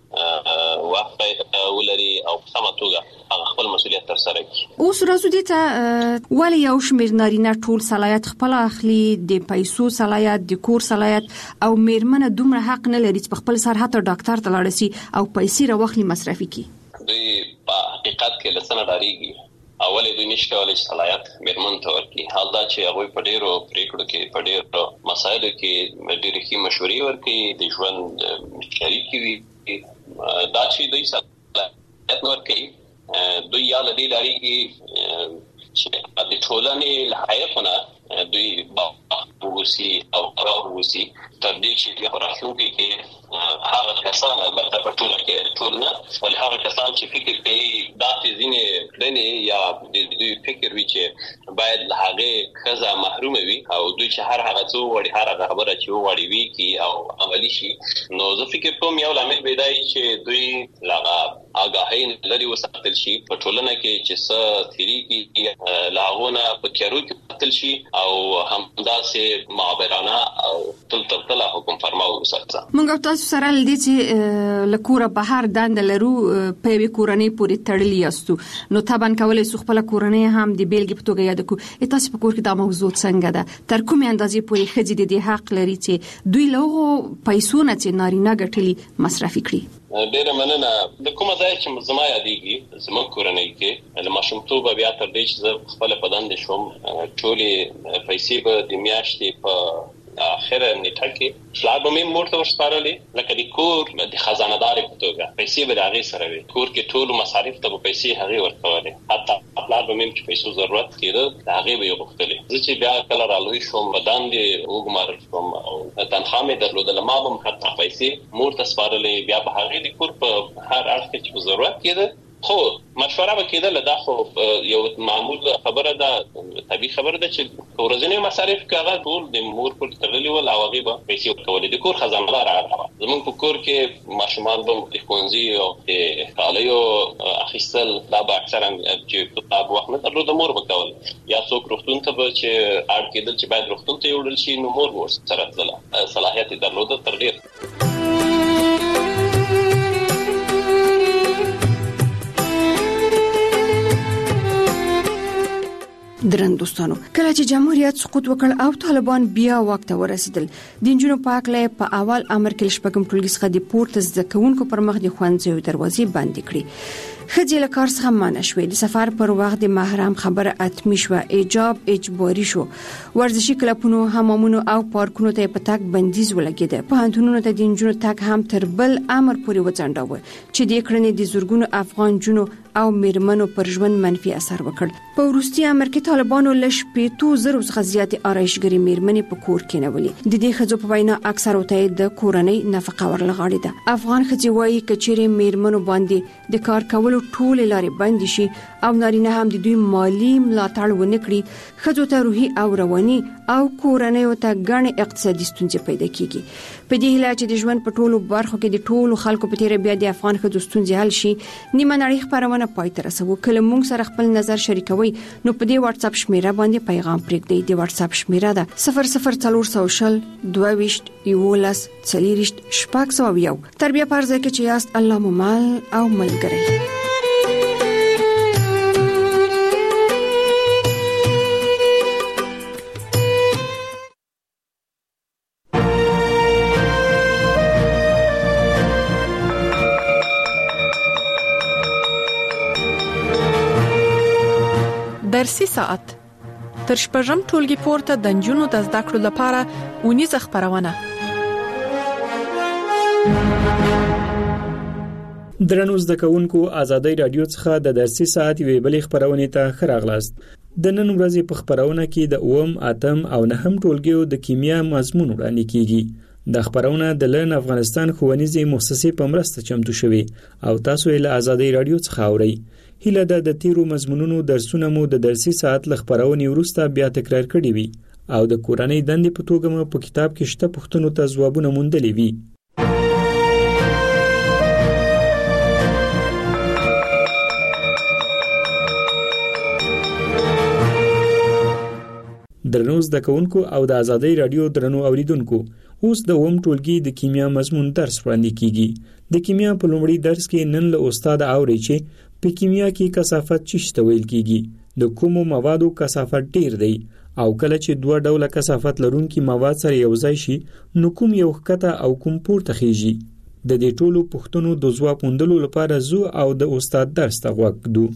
وخت ولري او په سمه توګه هغه خپل مسؤلیت تر سره کوي اوس راځو دې ته ولې یو شمېر نارینه ټول صلاحیت خپل اخلي د پیسو صلاحیت د کور صلاحیت او میرمنه دومره حق نه لري چې په خپل سر حتی ډاکټر ته لاړ شي او پیسې راوخلي مصرفي کړي دوی په حقیقت کې لسنه ډاریږي اولې دوی نشي کولای صلاحیت میرمن ته ورکړي. حال دا چې هغه په ډیرو پریکړو کې په ډیرو مسایلو کې ډېرې ښې مشورې ورکړي، د ژوند شریک وي. دا چې دوی صلاحیت ورکړي دوی یا لدی لري چې د ټولنې لایقونه دوی باوسی او راوسی تر دې چې په راتلونکي کې هغه کسان البته په ټول کې ټولنه ول هغه کسان چې فکر کوي دا ځینې کړنې یا د دوی فکر وی چې باید هغه خزه محروم وي او دوی چې هر هغه څو وړي هر هغه خبره چې وړي وي کی او عملی شي، نو زه فکر کوم یو لامل پیدای چې دوی لاغه آگاهی لري وساتل شي په ټولنه کې چې څه تیری کې لاغونه په کېرو کې تل شي او همداسې معبرانه او تل حکم فرماو وساتل. موږ تاسو سره لدی چې لکوره بهر دند لرو په وی کورنۍ پورې تړلی یاستو، نو طبعا کولای سو خپل کورنۍ هم د بیلګې په توګه یاد کو. تاسو په کور کې دا موضوع څنګه ده؟ تر کومه اندازې پورې خځې د حق لري چې دوی له پیسو نه چې نارینه ګټلي مصرف کړي؟ ډیره مننه. د کومه ځای چې زما یادېږي زموږ کورنۍ کې له ماشومتوبه بیا تر دې چې زه خپل په دنده شوم ټولې پیسې به د میاشتې په اخر نیټه کې شلاب مې مورته ورسپارلې، لکه د کور د خزانه‌دار په توګه پیسې به هغه سره وي. کور کې ټول مصارف ته پیسې هغه ورکولې، حتی خپل به مې چې پیسو ضرورت کېده هغه به غوښتلې. زه چې بیا کله رالوي شوم بدن دې وګمار شوم او تنخواه مې درلودل، ما هم حتی پیسې مورته سپارلې، بیا به هغه د کور په هر اړخ کې ضرورت کېده. خو مشوره وکیدل دا خو یو معمول خبره ده، طبيعي خبره ده چې ورځنی مصارف کاغه ټول د مور پر تړلې ول او هغه به پیسې کولې. د کور خزانه‌دار هغه زمونږ په کور کې ماشومان به د ښوونځي او د کالیو اخیستل دا به اکثرا چې په وخت نه درلود مور به کول، یا څوک روغتون ته به چې اړ کېدل چې باید روغتون ته یوړل شي نو مور ور سره تله صلاحیت درلود تر ډیر. درن دوستانو، کله چې جمهوریت سقوط وکړ او طالبان بیا واک ته ورسېدل، د نجونو پاکله په اول امر کې شپږم ټولګي څخه د پورته زده کوونکو پر مخ د ښوونځیو دروازې بند کړې. خځې له کار څخه منع شوې، د سفر پر وخت د محرم خبره اتمی شوه، حجاب اجباري شو، ورزشي کلبونو، حمامونو او پارکونو ته په تک بندیز ولګېده. پوهنتونونو ته د نجونو تک هم تر بل امر پورې وځنډاوه چې د کړنې د زورګونو افغان جنو او میرمنو پر ژوند منفي اثر وکړ. په وروستي امر کې طالبانو لږ 50,000 څخه زیاتې آرایشګرې میرمنې په کور کې نیولې. د دې ښځو په وینا اکثره ته د کورنۍ نفقه ورلغاړې ده. افغان ښځې وایي کچېرې میرمنو باندې د کار کولو ټول لارې بند شي او نارینه هم د دوی مالی ملاتړ ونه کړي، ښځو ته روحي او رواني او کورنۍ ته ګڼې اقتصادي ستونزې پیدا کیږي. په دې هیله چې د ژوند په ټولو برخو کې د ټولو خلکو په تیر بیا د افغان ښځو ستونزې حل شي، نیمه نړۍ خبرونه پای ته رسوو. کله موږ سره خپل نظر شریکوي نو په دې واتس اپ شمیره باندې پیغام پرېږدئ. د واتس اپ شمیره ده 00400 22 11 40 شپږ. تر بیا پرځه کې چې یاست الله مو مال او ملګری. درسي ساعت تر شپږم ټولګي پورته د نجونو د زده کړو لپاره اونیزه خبرونه. درنو زده کوونکو، ازادي رادیو څخه د درسي ساعت وی بلې خبرونه ته خراغلاست. د نن ورځې په خبرونه کې د اوم، اتم او نهم ټولګیو د کیمیا مضمون وړاندې کیږي. د خبرونه د لن افغانستان ښوونیزې مؤسسې په مرسته چمتو شوی او تاسو یې له ازادي رادیو څخه اورئ. هیله ده د تیرو مضمونونو درسونه مو د درسي ساعت له خبرونې وروسته بیا تکرار کړي وي او د کورنۍ دندې په توګه مو په کتاب کې شته پوښتنو ته ځوابونه موندلي وي. درنو زده کوونکو او د ازادي رادیو درنو اوریدونکو، اوس د اوم ټولګي د کیمیا مضمون درس وړاندې کیږي. د کیمیا په لومړي درس کې نن له استاد اوري چې په کیمیا کې کثافت څه ویل کیږي، د کومو موادو کثافت ډیر دی او کله چې دوه ډوله کثافت لرونکي مواد سره یو ځای شي نو کوم یو ښکته او کوم پورته خيږي. د دې ټولو پوښتنو د ځواب موندلو لپاره زو او د استاد درس ته غوږ کړو.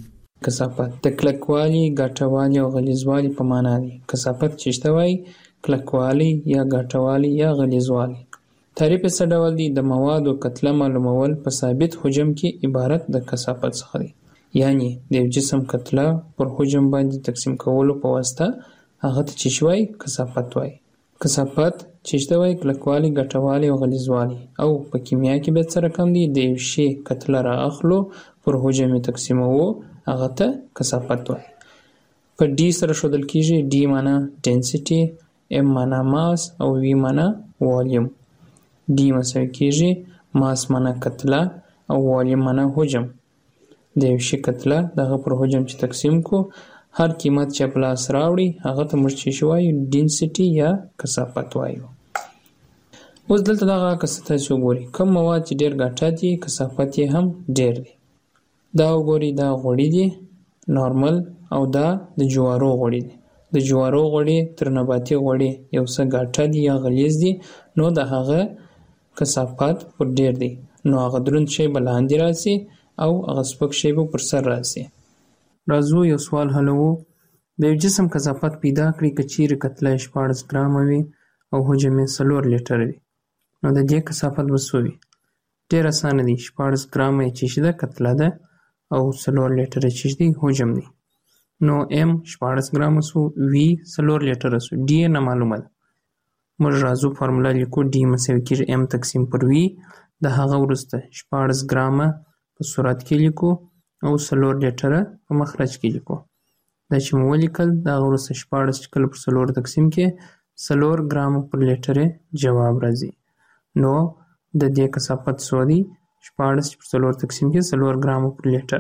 کثافت د کلکوالي، ګټوالي او غلیظوالي په معنا دی. کثافت چې شته وای کلکوالی یا ګټوالی یا غلیظوالی. تعریف څه ډول دی؟ د موادو کتله معلومول په ثابت حجم کې عبارت د کثافت څخه دی. یعنی د یو جسم کتله پر حجم باندې تقسیم کولو په واسطه هغه ته چې شوی کثافت وای. کثافت چې شته وای کلکوالی، ګټوالی او غلیظوالی. او په کیمیا کې به څه رقم دی؟ د یو شی کتله را اخلو پر حجم تقسیموو هغه ته کثافت وای. په ډي سره ښودل کیږي. ډي معنا ډینسټي، ام معنا ماس او وی معنا والیوم. ډي مساوي کیږي ماس معنا کتله او والیوم معنا حجم. د یو شي کتله دغه پر حجم چې تقسیم کو هر قیمت چې په لاس راوړي هغه ته موږ چې وایو ډینسټي یا کثافت وایو. اوس دلته دغه کثافت وګورئ. کوم مواد چې ډیر ګټه دي کثافت یې هم ډیر دی. دا وګورئ دا غوړي دي نارمل او دا د جوارو غوړي دي. د جوارو غوړي تر نباتي غوړي یو څه ګټه دي یا غلیظ دي، نو د هغه کثافت پر ډیر دی. نو هغه دروند شی به لاندې راسي او هغه سپک شی به پر سر راسي. راځو یو سوال حلوو. د یو جسم کثافت پیدا کړئ که چیرې کتله 14 ګرامه وي او حجم یې 4 لیټره وي. نو د دې کثافت به څو وي؟ ډېر اسانه دی. 14 ګرامه یې چې ده کتله ده او 4 لیټره چې دی حجم دی. نو ام 14 ګرامه سو، وی 4 لیټره سو، ډي نه معلومه ده. موږ راځو فارمولا لیکو. ډي مساوي کېږي ام تقسیم پر وی. د هغه وروسته 14 ګرامه په صورت کې لیکو او 4 لیټره په مخرج کې لیکو. دا چې مو ولیکل د هغه وروسته 14 چې کله پر 4 تقسیم کې 4 ګرامه پر لیټره جواب راځي. نو د دې کثافت څو دی؟ 14 چې پر 4 تقسیم کې 4 ګرامه پر لیټر.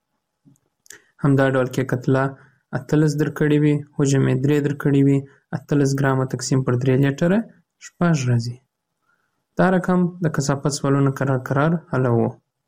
همدا ډول کې کتله 18 درکړې وي، حجم یې 3 درکړې وي، 18 ګرامه تقسیم پر 3 لیټره 6 راځي. دا رقم د کثافت سوالونه قرار حلوو.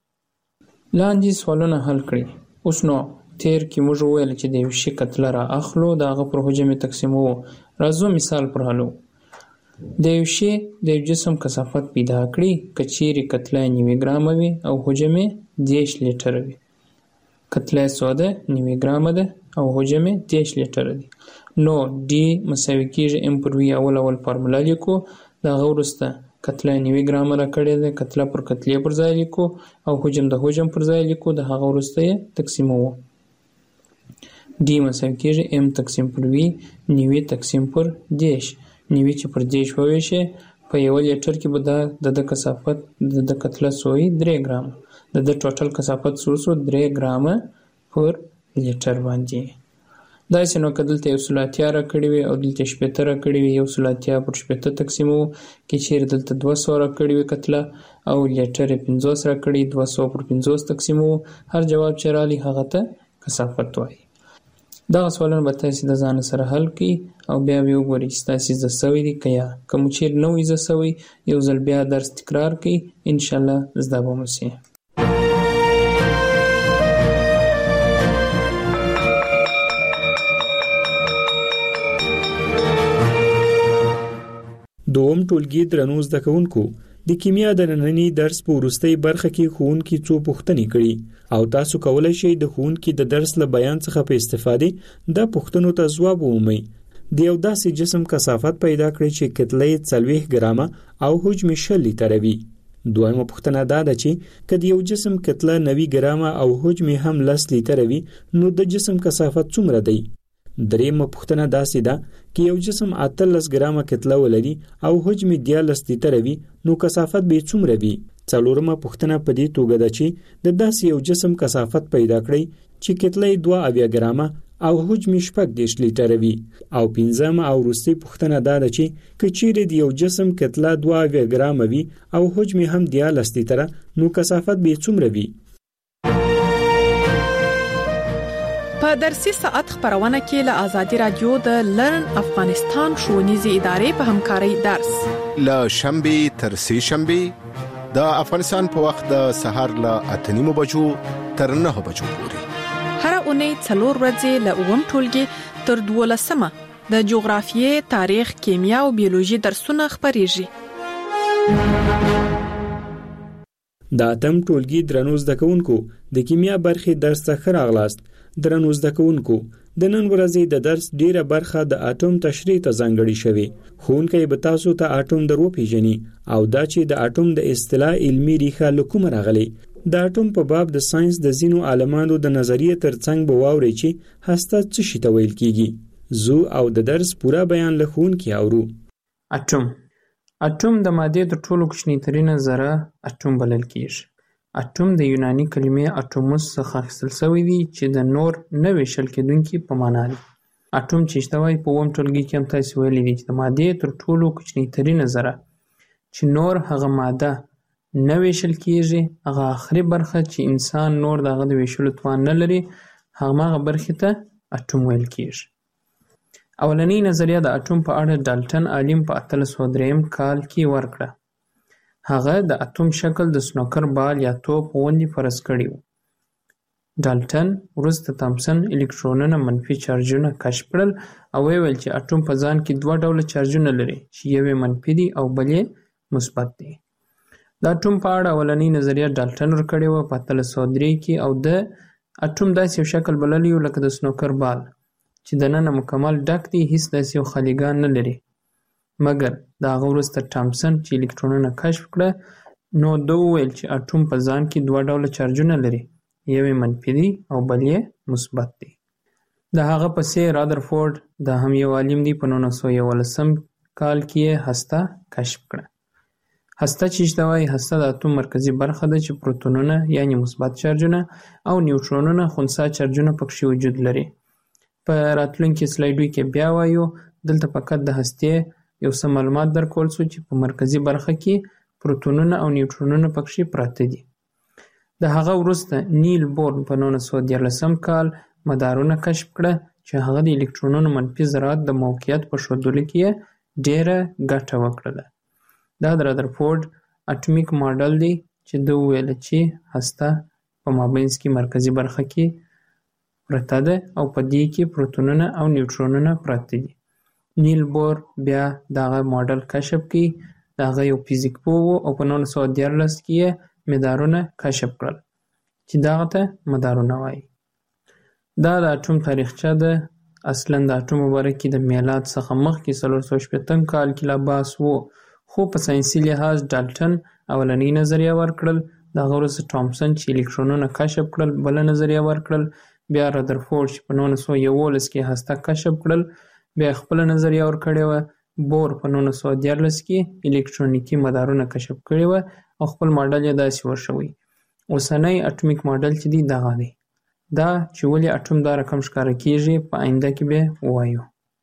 لاندې سوالونه حل کړئ. اوس نو تیر کې موږ وویل چې د یو شي کتله را اخلو د هغه پر حجم یې تقسیموو. راځو مثال پر حلو. د یو شي د یو جسم کثافت پیدا کړئ که چیرې کتله 90 ګرامه وي او حجم یې 10 لیټره وي. کتله یې څو ده؟ 90 ګرامه ده او حجم یې 10 لیټره دی. نو ډي مساوي کېږي ام پر وي. اول فارمولا لیکو. د هغه وروسته کتله 90 ګرامه راکړې ده، کتله پر کتلې پر ځای لیکو او حجم د حجم پر ځای لیکو. د هغه وروسته یې تقسیموو. ډي مساوي کېږي ام تقسیم پر وي 90 تقسیم پر 10. 90 چې پر 10 وویشي په یو لیټر کې به د کثافت د کتله سوی 3 ګرامه. د ټوټل کثافت سو 3 ګرامه پر لیټر باندې. داسې نو که دلته 180 راکړې وي او دلته 70 راکړې وي 180 پر 70 تقسیموو. که چیرې دلته 200 راکړې وي کتله او لیټر 50 راکړې 200 پر 50 تقسیموو. هر جواب چې رالی هغه ته کثافت وایي. دغه سوالونه به تاسې د ځان سره حل کړئ او بیا به وګورئ چې تاسې زده سوي دي که یا. که مو چیرې نه وي زده سوي یو ځل بیا درس تکرار کړئ، انشاءالله زده به مو سي. دوم ټولګي درنو زده کوونکو، د کیمیا د نننی درس په وروستۍ برخه کې ښوونکي څو پوښتنې کړي او تاسو کولای شئ د ښوونکي د درس له بیان څخه په استفادې د پوښتنو ته ځواب ومومئ. د یو داسې جسم کثافت پیدا کړئ چې کتله یې 40 ګرامه او حجم 6 لیټره وي. دویمه پوښتنه دا ده چې که د یو جسم کتله 90 ګرامه او حجم هم 10 لیټره وي نو د جسم کثافت څومره دی؟ دریمه پوښتنه داسې ده چې یو جسم 18 ګرامه کتله ولري او حجم 13 لیټره وي نو کثافت به څومره وي؟ څلورمه پوښتنه په دې توګه ده چې د داسې یو جسم کثافت پیدا کړئ چې کتله 2 ګرامه او حجم 18 لیټره وي. او پنځمه او وروستۍ پوښتنه دا ده چې که چیرې د یو جسم کتله 2 ګرامه وي او حجم هم 13 لیټره نو کثافت به څومره وي؟ په درسي ساعت خبرونه کې له آزادي رادیو د لرن افغانستان ښوونیزې ادارې په همکارۍ درس له شنبه تر سه شنبه د افغانستان په وخت د سهار له 8:30 بجو تر 9 بجو پورې. هر اونۍ 4 ورځې له 9 ټولګي تر 12 د جغرافیې، تاریخ، کیمیا او بیولوژي درسونه خبريږي. د اتم ټولګي درنو زده کوونکو د کیمیا برخې درس ته ښه راغلاست. درنو زده کوونکو د نن ورځې د درس ډیره برخه د اټوم تشریح ته ځانګړې شوې. ښوونکی به تاسو ته اټوم دروپیژني او دا چې د اټوم د اصطلاح علمي ریښه له کومه راغلې. د اټوم په باب د ساينس د ځینو عالمانو د نظریې ترڅنګ به واورئ چې هسته څه شي ته ویل کیږي. زو او د درس پورا بیان له ښوونکي اورو. اټوم د مادې تر ټولو کوچنی ترینه ذره اټوم بلل کیږي. اټوم د یوناني کلمې اټوموس څخه اخیستل شوی دی چې د نور نه ویشل کېدونکي په معنا دی. اټوم چې شته وایي په اووم ټولګي کې هم تاسې ویلي دي چې د مادې تر ټولو کوچنی ترینه ذره چې نور هغه ماده نه ویشل کېږي، هغه آخري برخه چې انسان نور د هغه د ویشلو توان نه لري، هغه برخې ته اټوم ویل کېږي. اولنۍ نظریه د اټوم په اړه ډالټن عالم په 1803 کال کې ورکړه. هغه د اټوم شکل د سنوکر بال یا توپ غوندې فرض کړی و. ډالټن وروسته تامسن الکترونونه منفي چارجونه کشف کړل او ویل چې اټوم په ځان کې دوه ډوله چارجونه لري چې یو منفي دی او بل مثبت دی. د اټوم په اړه اولنۍ نظریه ډالټن ورکړې وه په 1803 کې او د اټوم داسې یو شکل بللی و لکه د سنوکر بال چې دننه مکمل ډک دی، هیڅ داسې یو خالیګان نه لري. مګر د هغه وروسته تامسن چې الکترونونه کشف کړه نو ده وویل چې اټوم په ځان کې دوه ډوله چارجونه لري، یو منفي دی او بل مثبت دی. د هغه پسې رادرفورد دا هم یو عالم دی په 1911 کال کې هسته کشف کړه. هسته چې شته وایي هسته د اټوم مرکزي برخه ده چې پروتونونه یعنی مثبت چارجونه او نیوټرونونه خنثی چارجونه پکې وجود لري. په راتلونکي سلایډو کې بیا وایو. دلته فقط د هستې یو څه معلومات درکول شو چې په مرکزي برخه کې پروتونونه او نیوټرونونه پکې پراته دي. د هغه وروسته نیل بورن په 1913 کال مدارونه کشف کړه چې هغه د الکترونونو منفي ذرات د موقعیت په ښودلو کې ډیره ګټه وکړله. دا د رادرفورد اټومیک ماډل دی چې ده وویل چې هسته په مابینځ کې مرکزي برخه کې پرته ده او په دې کې پروتونونه او نیوټرونونه پراته دي. نیل بور بیا دغه ماډل کشف کړي. دغه یو فزیک پوه و او په 1913 کې مدارونه کشف کړل چې دغه ته مدارونه وایي. دا د اټوم تاریخچه ده. اصلا د اټوم په باره کې د میلاد څخه مخکې 480 کال کې لا بحث و، خو په ساینسي لحاظ ډالټن اولنۍ نظریه ورکړل. دغه وروسته تامسن چې الکترونونه کشف کړل بله نظریه ورکړل. بیا رادرفورد چې په 1911 کې هسته کشف کړل بیا خپل نظریه ورکړې وه. بور په 1913 کې الکترونیکي مدارونه کشف کړي وه او خپل ماډل یې داسې ورشوی. اوسنی اټومیک ماډل چې دی دغه دی. دا چې ولې اټوم دا رقم ښکاره کیږي په آینده کې به ووایو.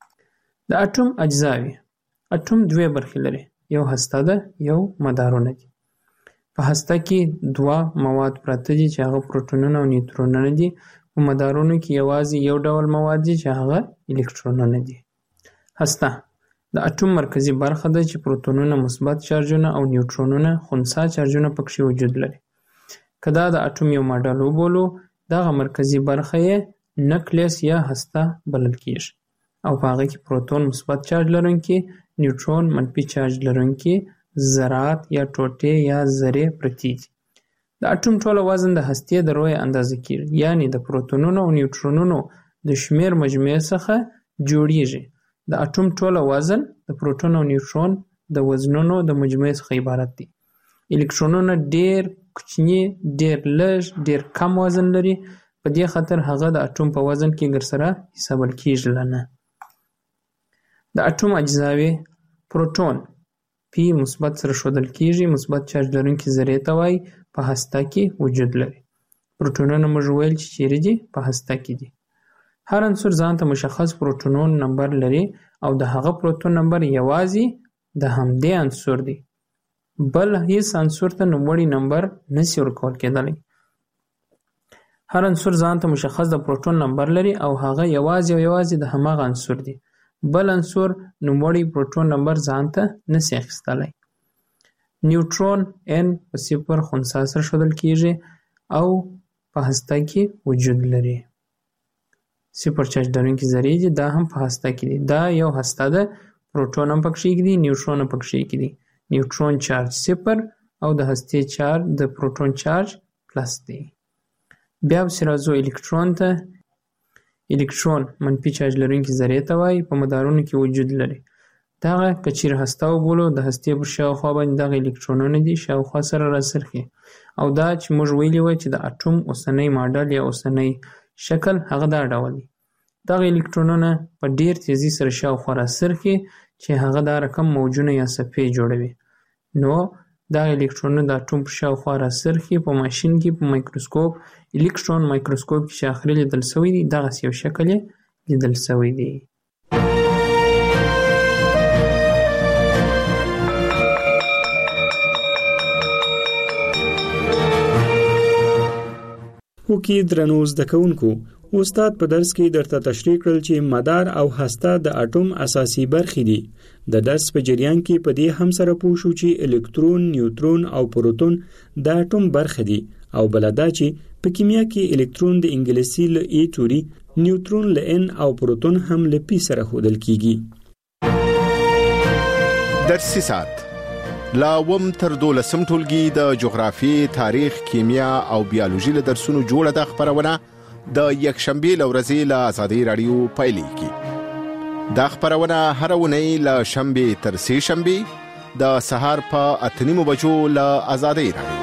د اټوم اجزاوې. اټوم دوه برخې لري، یو هسته ده یو مدارونه دي. په هسته کې دوه مواد پراته دي چې هغه پروتونونه او نیوټرونونه دي. په مدارونو کې یوازې یو ډول مواد دي چې هغه الکترونونه دي. هسته د اټوم مرکزي برخه ده چې پروتونونه مثبت چارجونه او نیوټرونونه خنثی چارجونه پکې وجود لري. که دا د اټوم یو ماډل وبولو دغه مرکزي برخه یې نکلیس یا هسته بلل کیږي او په هغه کې پروتون مثبت چارج لرونکي، نیوټرون منفي چارج لرونکي ذرات یا ټوټې یا ذرې پرتې دي. د اټوم ټوله وزن د هستې د رویې اندازه کیږي، یعنی د پروتونونو او نیوټرونونو د شمیر مجموعې څخه جوړیږي. د اټوم ټوله وزن د پروتون او نیوټرون د وزنونو د مجموعې څخه عبارت دی. الکترونونه ډیر کوچني، ډیر لږ، ډیر کم وزن لري. په دې خاطر هغه د اټوم په وزن کې ګرسره حسابل کیږي نه. د اټوم اجزاوې. پروتون پی مثبت سره ښودل کیږي، مثبت چارج لرونکي ذرې ته وایي. په هسته کې وجود لري. پروتونونه موږ ویل چې چیرې دي؟ په هسته کې دي. هر عنصر ځان ته مشخص پروتونون نمبر لري او د هغه پروتون نمبر یوازې د همدې عنصر دی، بل هیڅ عنصر ته نوموړی نمبر نشي ورکول کېدلی. هر عنصر ځان ته مشخص د پروتون نمبر لري او هغه یوازې د هماغه عنصر دی، بل عنصر نوموړی پروتون نمبر ځان ته نشي اخیستلی. نیوټرون n په 0 خنثی سره ښودل کیږي او په هسته کې وجود لري. 0 چارج لرونکي ذرې دي، دا هم په هسته کې دي. دا یو هسته ده، پروتون هم پکې دي، نیوټرون هم پکې دي. نیوټرون چارج 0 او د هستې چارج د پروتون چارج پلس دی. بیا پسې راځو الکترون ته. الکترون منفي چارج لرونکي ذرې ته وایي په مدارونو کې وجود لري. دغه که چیرې هسته وبولو د هستې پر شاوخوا باندې دغه الکترونونه دي شاوخوا سره راڅرخي او دا چې موږ ویلي وای چې د اټوم اوسنی ماډل یا اوسنی شکل هغه دا ډول دی. دغه الکترونونه په ډیر تیزی سره شاوخوا راڅرخي چې هغه دا رقم موجونه یا صفحې جوړوي. نو دا الکترونونه د اټوم پر شاوخوا راڅرخي په ماشین کې په مایکروسکوپ الکترون مایکروسکوپ کې چې اخري لیدل شوی دی دغه یو شکل لیدل شوی دی. وکي درنو زده کوونکو استاد په درس کې درته تشریح کړل چې مدار او هسته د اټوم اساسي برخې دي. د درس په جریان کې په دې هم سره پوه شو چې الکترون، نیوترون او پروتون د اټوم برخې دي او بلدا چې په کیمیا کې الکترون د انګلیسي ل ای توري، نیوترون ل ان او پروتون هم ل پی سره ښودل کیږي. درسي ساعت لا وم تر 12 ټولګي د جغرافي، تاریخ، کیمیا او بیولوژي له درسونو جوړه د خبرونه د یکشنبه لورځي له آزادۍ رادیو پایلې کی. دا خبرونه هر ونی له شنبه تر سه شنبه د سهار په 8:30 بجو له آزادۍ رادیو.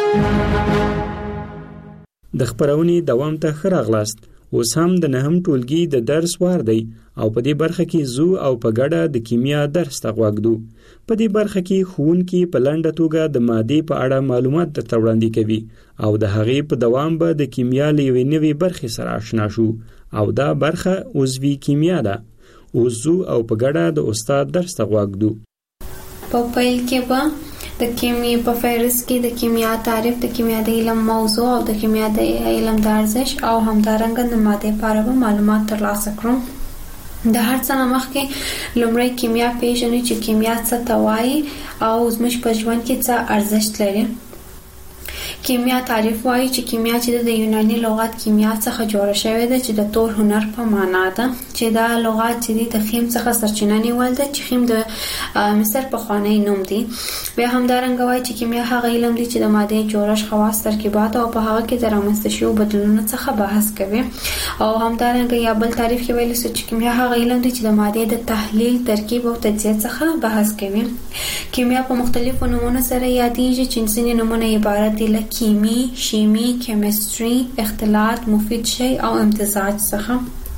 د خبرونې دوام ته خراغلاست. اوس هم د نهم ټولګي د درس وار دی او په دې برخه کې زو او په ګډه د کیمیا درس تغوږدو. په دې برخه کې ښوونکي په لنډه توګه د مادې په اړه معلومات درته وړاندې کوي او د هغې په دوام به د کیمیا له یوې نوې برخې سره آشنا شو او دا برخه عضوي کیمیا ده. اوس زو او په ګډه د استاد درس تغوږدو. په پیل کې به د کیمیا په فهرست کې د کیمیا تعریف، د کیمیا د علم موضوع او د کیمیا د علم د ارزښت او همدارنګه د ماده په اړه معلومات ترلاسه کړو. د هر څه مخکې لومړی کیمیا پیژنو چې کیمیا څه ته وایي او زموږ په ژوند کې څه ارزښت لري. کیمیا تعریف وایي چې کیمیا چې د یوناني لغت کیمیا څخه جوړه شوې ده چې د تور هنر په معنا ده، چې دا لغت چې د خیم څخه سرچینه نیول ده چې خیم د مصر په خوانی نوم دی. بیا همدارنګه وایي چې کیمیا هغه علم دی چې د ماده جوړښت، خواص، ترکیبات او په هغه کې د رامنځته شویو بدلونونو څخه بحث کوي. او همدارنګه یا بل تعریف کې ویل چې کیمیا هغه علم دی چې د ماده د تحلیل، ترکیب او تجزیه څخه بحث کوي. کیمیا په مختلفو نومونو سره یادېږي چې ځینې نومونه عبارت دي له کیمی، شیمی، کیمستري، اختلاط، مفید شی او امتزاج څخه.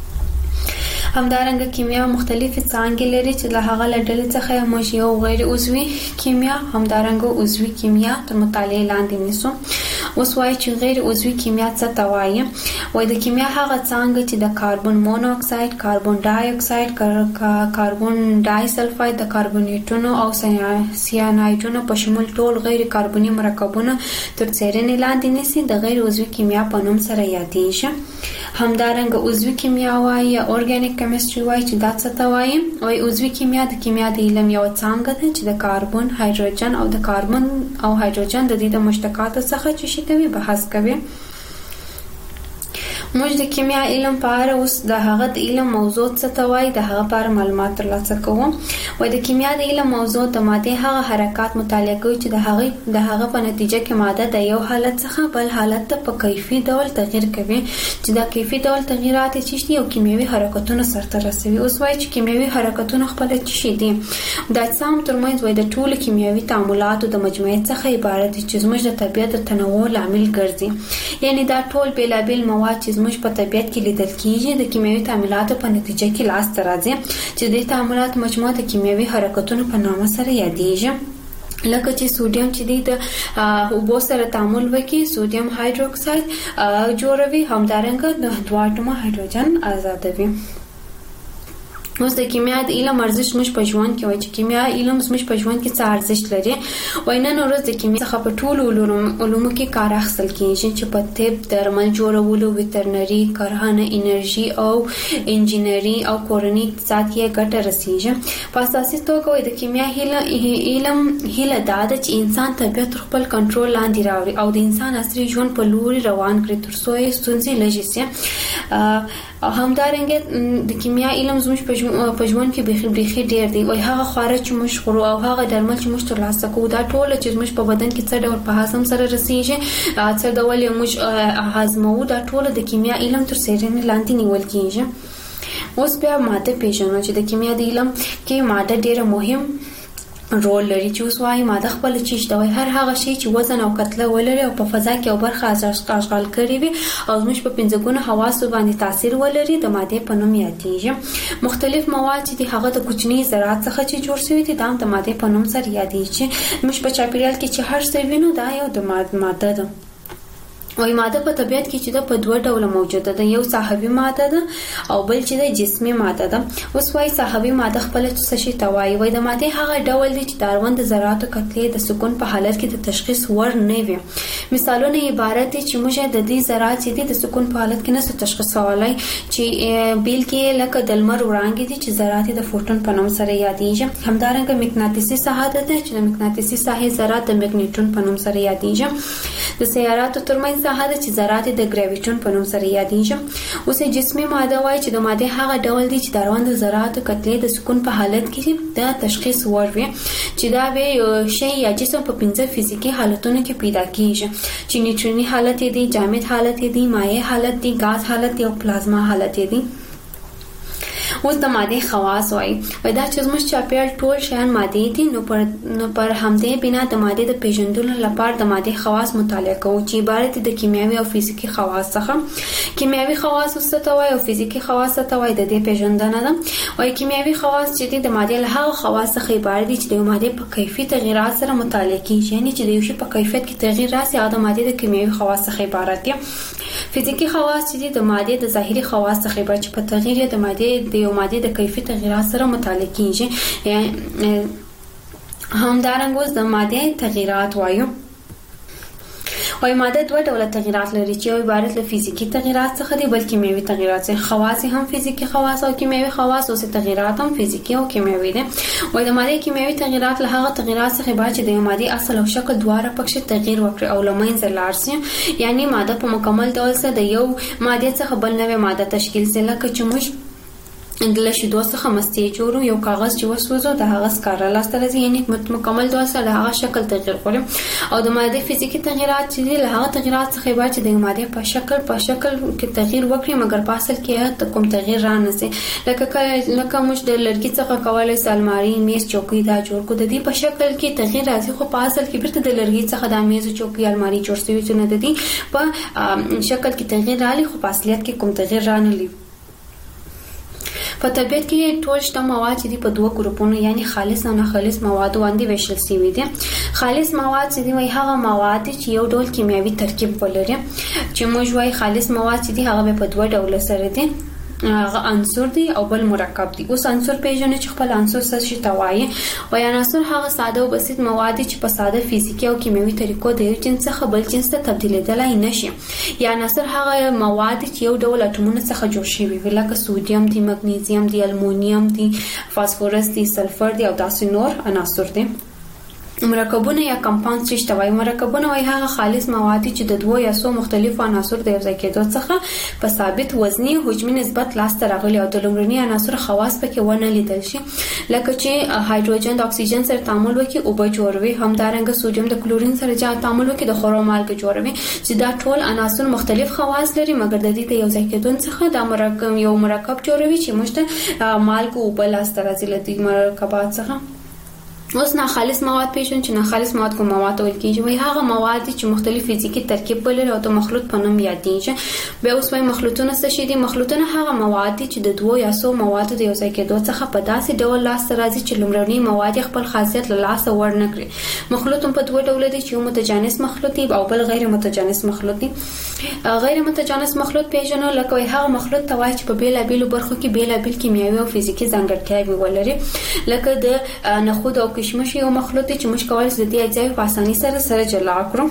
همدارنګه کیمیا مختلفې څانګې لري چې له هغه له ډلې څخه موږ یو غیر عضوي کیمیا، همدارنګه عضوي کیمیا تر مطالعې لاندې نیسو. اوس وایي چې غیر عضوي کیمیا څه ته وایي؟ وایي د کیمیا هغه څانګه چې د کاربن مونو اکساید، کاربن ډای اکساید، کاربن ډای سلفاید، د کاربونیټونو او سیانایډونو په شمول ټول غیر کاربني مرکبونه تر څیړنې لاندې نیسي د غیر عضوي کیمیا په نوم سره یادېږي. همدارنګه عضوي کیمیا وایي یا اورګانیک کیمستري وایي چې دا څه ته وایي؟ وایي عضوي کیمیا د کیمیا د علم یو څانګه ده چې د کاربن، هایدروجن او د کاربن او هایدروجن د دې د مشتقاتو څخه چې شي کوي بحث کوي. موږ د کیمیا علم په اړه اوس د هغه د علم موضوع څه ته وایي د هغه په اړه معلومات ترلاسه کوو. وایي د کیمیا د علم موضوع د ماده هغه حرکات مطالعه کوي چې د هغه په نتیجه کې ماده د یو حالت څخه بل حالت ته په کیفي ډول تغییر کوي چې دا کیفي ډول تغیرات چې دي او کیمیاوي حرکتونه سرته رسوي. اوس وایي چې کیمیاوي حرکتونه خپل چې دي د اجسام ترمنځ وایي د ټولو کیمیاوي تعاملاتو د مجموعې څخه عبارت دي چې زموږ د طبیعت د تنوع لامل ګرځي. یعنی دا ټول بیلابیل مواد چې زموږ په طبیعت کې لیدل کیږي د کیمیاوي تعاملاتو په نتیجه کې لاس ته راځي چې د تعاملات مجموعه د کیمیاوي حرکتونو په نامه سره یادېږي. لکه چې سوډیم چې د اوبو سره تعامل وکړي سوډیم هایدروکساید جوړوي، همدارنګه د دوه اټومه هایدروجن آزادوي. اوس د کیمیا د علم ارزښت موږ په ژوند کې وایي چې کیمیا علم موږ په ژوند کې څه ارزښت لري. وایي نن ورځ د کیمیا څخه په ټولو علومو کې کار اخیستل کېږي چې په طب، درمل جوړولو، ویترنري، کرهڼه، انرژي او انجینري او کورني اقتصاد کې ګټه رسیږي. په اساسي توګه وایي د کیمیا علم هیله دا ده چې انسان طبیعت تر خپل کنټرول لاندې راوړي او د انسان عصري ژوند په لوري روان کړي تر څو یې ستونزې لږې شي. همدارنګه د کیمیا علم زموږ په ژوند په ژوند کې بيخي ډېر دي. وای هغه خوراک چې موږ خورو او هغه درمل چې موږ ترلاسه کوو دا ټول چې موږ په بدن کې څه ډول په هضم سره رسیږي، څه ډول موږ هضمو، دا ټول د کیمیا علم تر څیړنې لاندې نیول کیږي. اوس بیا ماده پیژنو چې د کیمیا د علم کې ماده ډېر مهم رول لري. چې اوس وايي ماده خپل چیز دا وای هر هغه شی چې وزن او کتله ولري او په فضا کې او برخه اشغال کړي وي او موږ په پنځګونه حواس باندې تاثیر ولري د ماده په نوم یادېږي. مختلف مواد چې هغه د کوچني ذرات څخه چې جوړ شوی دي دا د ماده په نوم سره یادېږي. موږ په چاپیریال کې چې هر څه وینو دا یو د ماده ده. وای ماده په طبیعت کې چې د په دوه ډوله موجوده ده، یو صحوي ماده ده او بل چې د جسمي ماده ده. اوس وای صحوي ماده خپل څه شي توای وای د ماده هغه ډول دي چې د اړوند ذراتو کتلې د سکون په حالت کې د تشخیص ور نه وي. مثالونه عبارت دي چې موږ د دې ذرات چې د سکون په حالت کې نه تشخیصولای، چې بیل کې لکه د لمر وړانګې دي چې ذرات د فوټون په نوم سره یادېږي. همدارنګه مغناطیسي ساحه ده چې د مغناطیسي ساحې ذرات د مګنیټون په نوم سره یادېږي. د سیاراتو ترمنځ ساحه ده چې ذرات د ګراویټون په نوم سره یادېږي. اوس جسمي ماده وای چې د ماده هغه ډول دي چې د اړوند ذراتو کتلې د سکون په حالت کې د تشخیص ور وي، چې دا به شی یا جسم په 5 فزیکی حالتونو کې پیدا کیږي، چې نیوټروني حالت دي، جامد حالت دي، مایع حالت دي، غاز حالت دي او پلازما حالت دي. اوس د ماده خواص وای دا چې زموږ چاپیریال ټول شیان ماده دي، نو پر همدې بنا د ماده د پیژندلو لپاره د ماده خواص مطالعه کوو چې عبارت د کیمیاوي او فزیکی خواص څخه. کیمیاوي خواص څه ته وای او فزیکی خواص څه ته وای د دې پیژندنه ده. وای کیمیاوي خواص چې د ماده له هغه خواص څخه عبارت دي چې د ماده په کیفیت تغیرات سره مطالعه کیږي، یعنی چې د یو شی په کیفیت کې تغییر راسي او د ماده د کیمیاوي خواص څخه عبارت دي. فزیکی خواص چې د ماده د ظاهري خواص څخه عبارت چې په تغییر د ماده د یو ماده د کیفیت تغیرات سره مطالعه کیږي. همدارنګه اوس د ماده تغیرات وایو. وای ماده دوه ډوله تغیرات لري چې یو عبارت له فزیکی تغیرات څخه دي بل کیمیاوي تغیرات څخه. خواص هم فزیکی خواص او کیمیاوي خواص، او تغیرات هم فزیکی او کیمیاوي دي. وای د ماده کیمیاوي تغیرات له هغه تغیرات څخه عبارت چې د ماده اصل او شکل دواړه پکې تغییر وکړي او لمنځه لاړ شي، یعنی ماده په مکمل ډول سره د یو ماده څخه بل نوې ماده تشکیل شي. لکه چې موږ د شیدو څخه مستې جوړو، یو کاغذ چې وسوځو د هغه سکاره لاسته راځي، یعنی مکمل ډول سره هغه شکل تغییر کوي. او د ماده فزیکی تغیرات چې له هغه تغیرات څخه عبارت چې د ماده په شکل کې تغییر وکړي مګر په اصل کې کوم تغییر را نه سي. لکه موږ د لرګي څخه کولای سو الماری، میز، چوکۍ دا جوړ کو، د دې په شکل کې تغییر راځي خو په اصل کې بیرته د لرګي څخه د میز، چوکۍ، الماری جوړ شوی چې نه د دې په شکل کې تغییر راځي خو په اصلیت کې کوم تغییر را نه لري. په طبیعت کې ټول شته مواد چې دي په دوه ګروپونو یعنی خالص او ناخالص مواد باندې ویشل شوي دي. خالص مواد چې دي وای هغه مواد چې یو ډول کیمیاوي ترکیب ولري، چې موږ وای خالص مواد چې دي هغه په دوه ډول سره دي، هغه عنصر دي او بل مرکب دي. اوس عنصر پیژنې چې خپل عنصر څه شي توایي. وای عنصر هغه ساده او بسيط مواد چې په ساده فزیکی او کیمیاوي طریقو د یو جنس څخه بل جنس ته تبدیلېدلای نشي. یا عنصر هغه مواد چې یو ډول اټومونو څخه جوړ شوي وي، لکه سودیم دي، مګنیزیم دي، المونیم دي، فاسفورس دي، سلفر دي او داسې نور عناصر دي. مرکبونه یا کمپاوند څه شته وای؟ مرکبونه وای هغه خالص مواد چې د دوه یا څو مختلفو عناصر د یو ځای کېدو څخه په ثابت وزني حجمي نسبت لاسته راغلي او د لومړني عناصر خواص پکې ونه لیدل شي، لکه چې هایدروجن د اکسیجن سره تعامل وکړي او به جوړوي، همدارنګه سوډیم د کلورین سره تعامل وکړي د خورو مالګه جوړوي، چې دا ټول عناصر مختلف خواص لري مګر د دې د یو ځای کېدو څخه دا مرکب یو مرکب جوړوي چې موږ ته مالګه او بل لاسته راځي له دې مرکبات څخه. اوس ناخالص مواد پیژنو چې ناخالص مواد کوم مواد ویل کیږي؟ وای هغه مواد چې مختلف فزیکی ترکیب ولري او د مخلوط په نوم یادېږي. بیا اوس وای مخلوطونه څه شي دي؟ مخلوطونه هغه مواد چې د دوه یا څو موادو د یو ځای کېدو څخه په داسې ډول لاسته راځي چې لومړني مواد خپل خاصیت له لاسه ور نه کړي. مخلوط په دوه ډول دي چې یو متجانس مخلوط دی او بل غیر متجانس مخلوط دی. غیر متجانس مخلوط پیژنو لکه هغه مخلوط ته وای چې په بیلابیلو برخو کې بیلابیل کیمیاوي او فزیکی ځانګړتیاوې ولري، لکه د نخود او کشمش یو مخلوط چې موږ کولای شو د دې اجزاوې په اسانۍ سره جلا کړو.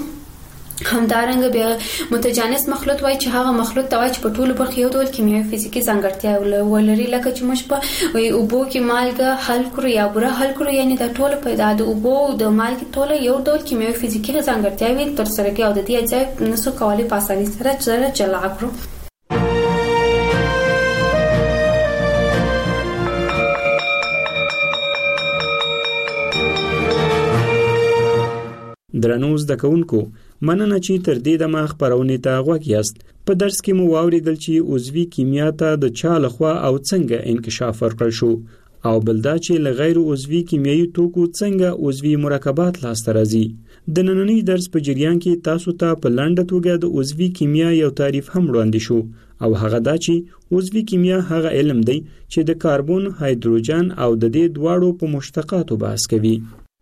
همدارنګه بیا متجانس مخلوط وای چې هغه مخلوط ته وای چې په ټولو برخو یو ډول کیمیاوي فزیکی ځانګړتیا ولري، لکه چې موږ په اوبو کې مالګه حل کړو یا بوره حل کړو، یعنی د ټولو په د اوبو د مالګې ټوله یو ډول کیمیاوي فزیکی ځانګړتیاوې تر سره کوي او د دې اجزاوې نسو کولای په اسانۍ سره جلا کړو. درنو زده کوونکو مننه چې تر دې دمه خبرونه ته غوږ یاست. په درس کې مو واوریدل چې عضوي کیمیا ته د چا لخوا او څنګه انکشاف ورکړل شو او بل دا چې له غیر عضوي کیمیاوي توکو څنګه عضوي مرکبات لاسته راځي. د نننی درس په جریان کې تاسو ته په لنډه توګه د عضوي کیمیا یو تعریف هم وړاندې شو او هغه دا چې عضوي کیمیا هغه علم دی چې د کاربن، هایدروجن او د دې دواړو په مشتقاتو بحث کوي.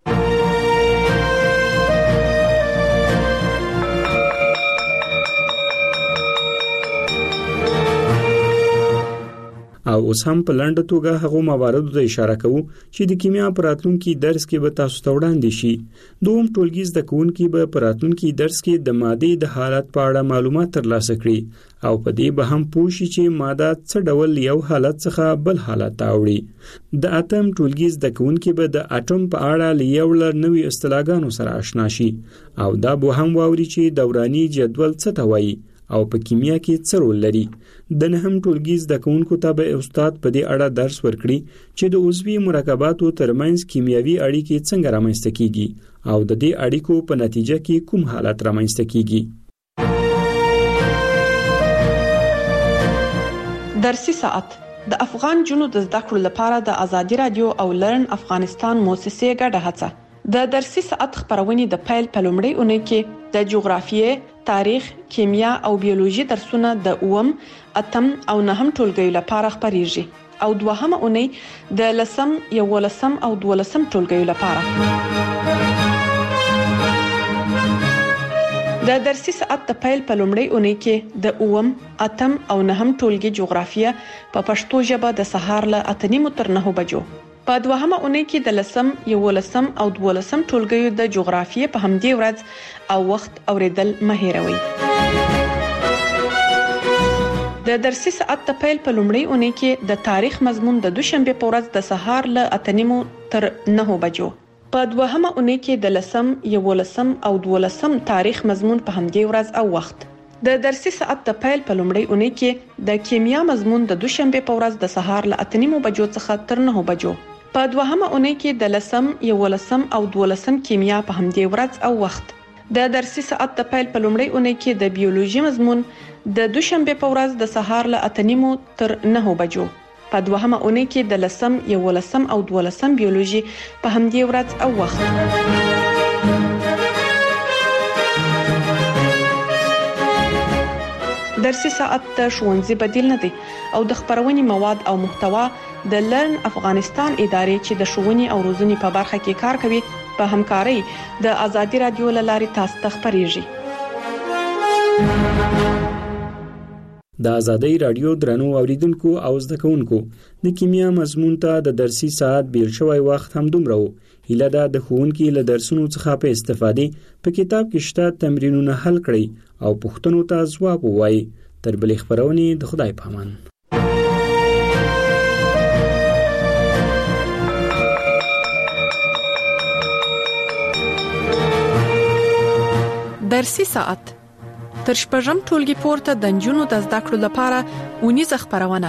او اوس هم په لنډه توګه هغه مواردو ته اشاره کوو چې د کیمیا په راتلونکي درس کې به تاسو ته وړاندې شي. دوم ټولګي زده کوونکي به په راتلونکي درس کې د مادې د حالت په اړه معلومات ترلاسه کړي او په دې به هم پوه شي چې ماده څه ډول یو حالت څخه بل حالت ته وړي. د اتم ټولګي زده کوونکي به د اټوم په اړه لیول نوې اصطلاحګانو سره آشنا شي او دا به هم واوري چې دوراني جدول څه ته وایي او په کیمیا کې څه رول لري. د نهم ټولګي زده کوونکو ته به استاد په دې اړه درس ورکړي چې د عضوي مرکباتو ترمنځ کیمیاوي اړیکې څنګه رامنځته کیږي او د دې اړیکو په نتیجه کې کوم حالت رامنځته کیږي. درسي ساعت د افغان جنو د زده کړو لپاره د ازادي رادیو او لرن افغانستان موسسې ګډه هڅه. د درسي ساعت خبرونه د پیل په لومړۍ اونۍ کې د جغرافیې، تاریخ، کیمیا او بیولوژي درسونه د 8م، 8م او 9م ټولګیو لپاره خبريږي او دوهمه اونۍ د 10م، 11م او 12م ټولګیو لپاره. د درسي ساعت د پیل په لومړۍ اونۍ کې د 8م، 8م او 9م ټولګي جغرافیه په پښتو ژبه د سهار له 8:30 تر 9 بجو. په دوهمه اونۍ کې د 10م، 11م او 12م ټولګیو د جغرافیې په همدې ورځ او وخت اوریدل مه هېروئ. د درسي ساعت د پیل په لومړۍ اونۍ کې د تاریخ مضمون د دوشنبه په ورځ د سهار له 8:30 تر 9 بجو. په دوهمه اونۍ کې د 10م، 11م او 12م تاریخ مضمون په همدې ورځ او وخت. د درسي ساعت د پیل په لومړۍ اونۍ کې د کیمیا مضمون د دوشنبه په ورځ د سهار له 8:30 بجو څخه تر 9 بجو. په دوهمه اونۍ کې د 10م، 11م او 12م کیمیا په همدې ورځ او وخت. د درسي ساعت د پیل په لومړۍ اونۍ کې د بیولوژي مضمون د دوشنبه په ورځ د سهار له 8:30 تر 9 بجو. په دوهمه اونۍ کې د 10م، 11م او 12م بیولوژي په همدې ورځ او وخت. درسي ساعت د ښوونځي بدیل نه دی او د خبرونې مواد او محتوا د لرن افغانستان ادارې چې د ښوونې او روزنې په برخه کې کار کوي په همکارۍ د ازادي رادیو له لارې تاسو ته خبريږي. د ازادي رادیو درنو اوریدونکو او زده کوونکو د کیمیا مضمون ته د درسي ساعت بیل شوی وخت هم دومره و. هیله ده د ښوونکي له درسونو څخه په استفادې په کتاب کې شته تمرینونه حل کړئ او پوښتنو ته ځواب ووایئ. تر بلې خبرونې د خدای په امان. درسي ساعت تر شپږم ټولګي پورته د نجونو د زده کړو لپاره اونیزه خبرونه.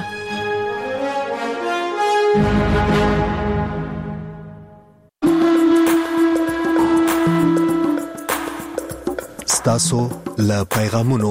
ستاسو له پیغامونو.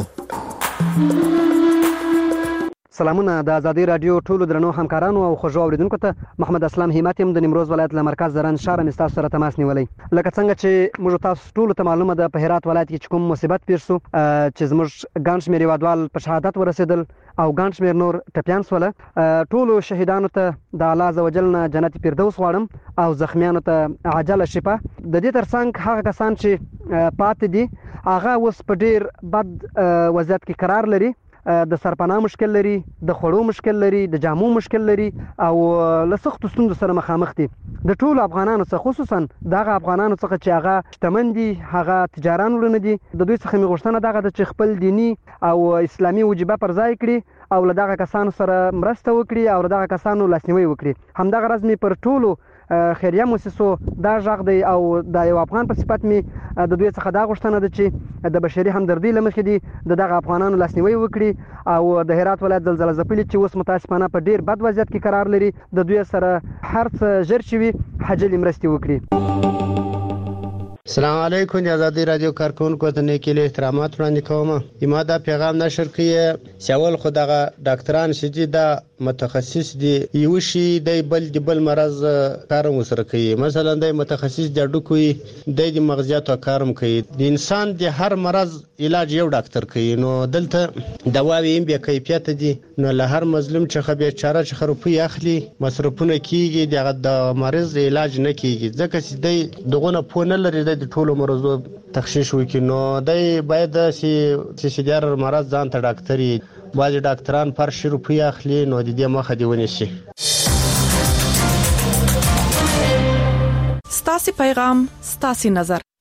سلامونه د ازادي رادیو ټولو درنو همکارانو او خوږو اوریدونکو ته محمد اسلام همت يم د نیمروز ولایت له مرکز زرن شهر مستاسو سره تماس نیولې. لکه څنګه چې موږ تاسو ټول ته معلومه ده په هرات ولایت کې کوم مصیبت پیښ شو چې زموږ ګڼ شمېر هیوادوال په شهادت ورسېدل او ګڼ شمېر نور ټپیان شول. ټولو شهیدانو ته د الله عزوجل نه جنت فردوس غواړم او زخمیانو ته عاجله شفا. د دې ترڅنګ هغه کسان چې پاتې دي هغه اوس په ډیر بد وضعیت کې قرار لري. د سرپناه مشکل لري، د خوړو مشکل لري، د جامو مشکل لري او له سختو ستونزو سره مخامخ دي. د ټولو افغانانو څخه خصوصا دغه افغانانو څخه چې هغه شتمن دي، هغه تجاران ورونه دي، د دوی څخه مې غوښتنه دغه ده چې خپل دینی او اسلامي وجیبه پر ځای کړي او له دغه کسانو سره مرسته وکړي او له دغه کسانو لاسنیوي وکړي. همدغه راز مې پر ټولو خیریه مؤسسو دا غږ دی او د یو افغان په صفت مې د دوی څخه دا غوښتنه ده چې د بشري همدردۍ له مخې دي دغه افغانانو لاسنیوي وکړي او د هرات ولایت زلزله ځپلي چې اوس متاسفانه په ډیر بد وضعیت کې قرار لري د دوی سره هر څه ژر شي حاجلې مرستې وکړي. السلام علیکم د آزادی رادیو کارکونکو ته نیکیل احترامات وړاندې کوم. ما دا پیغام نشر کړی سیول خو دغه ډاکټران چې دا متخصص دي یو شي د بل مرز کارم وسره کوي. مثلا د متخصص د ډوکوي د مغزیات کارم کوي. د انسان د هر مرز علاج یو ډاکټر کوي. نو دلته دواوی به کیفیت دي. نو له هر مظلوم چې خبي چاره چې خروپي اخلي مصرفونه کیږي د مریض علاج نه کیږي ځکه چې دغه پونه لري د ټولو مرزو تخصیص وکړي. نو دای باید چې دار مرز ځان ته ډاکټري باج ډاکټران پر شروپي اخلي. نو د دې مخه دی ونیسي. ستاسو پیغام ستاسو نظر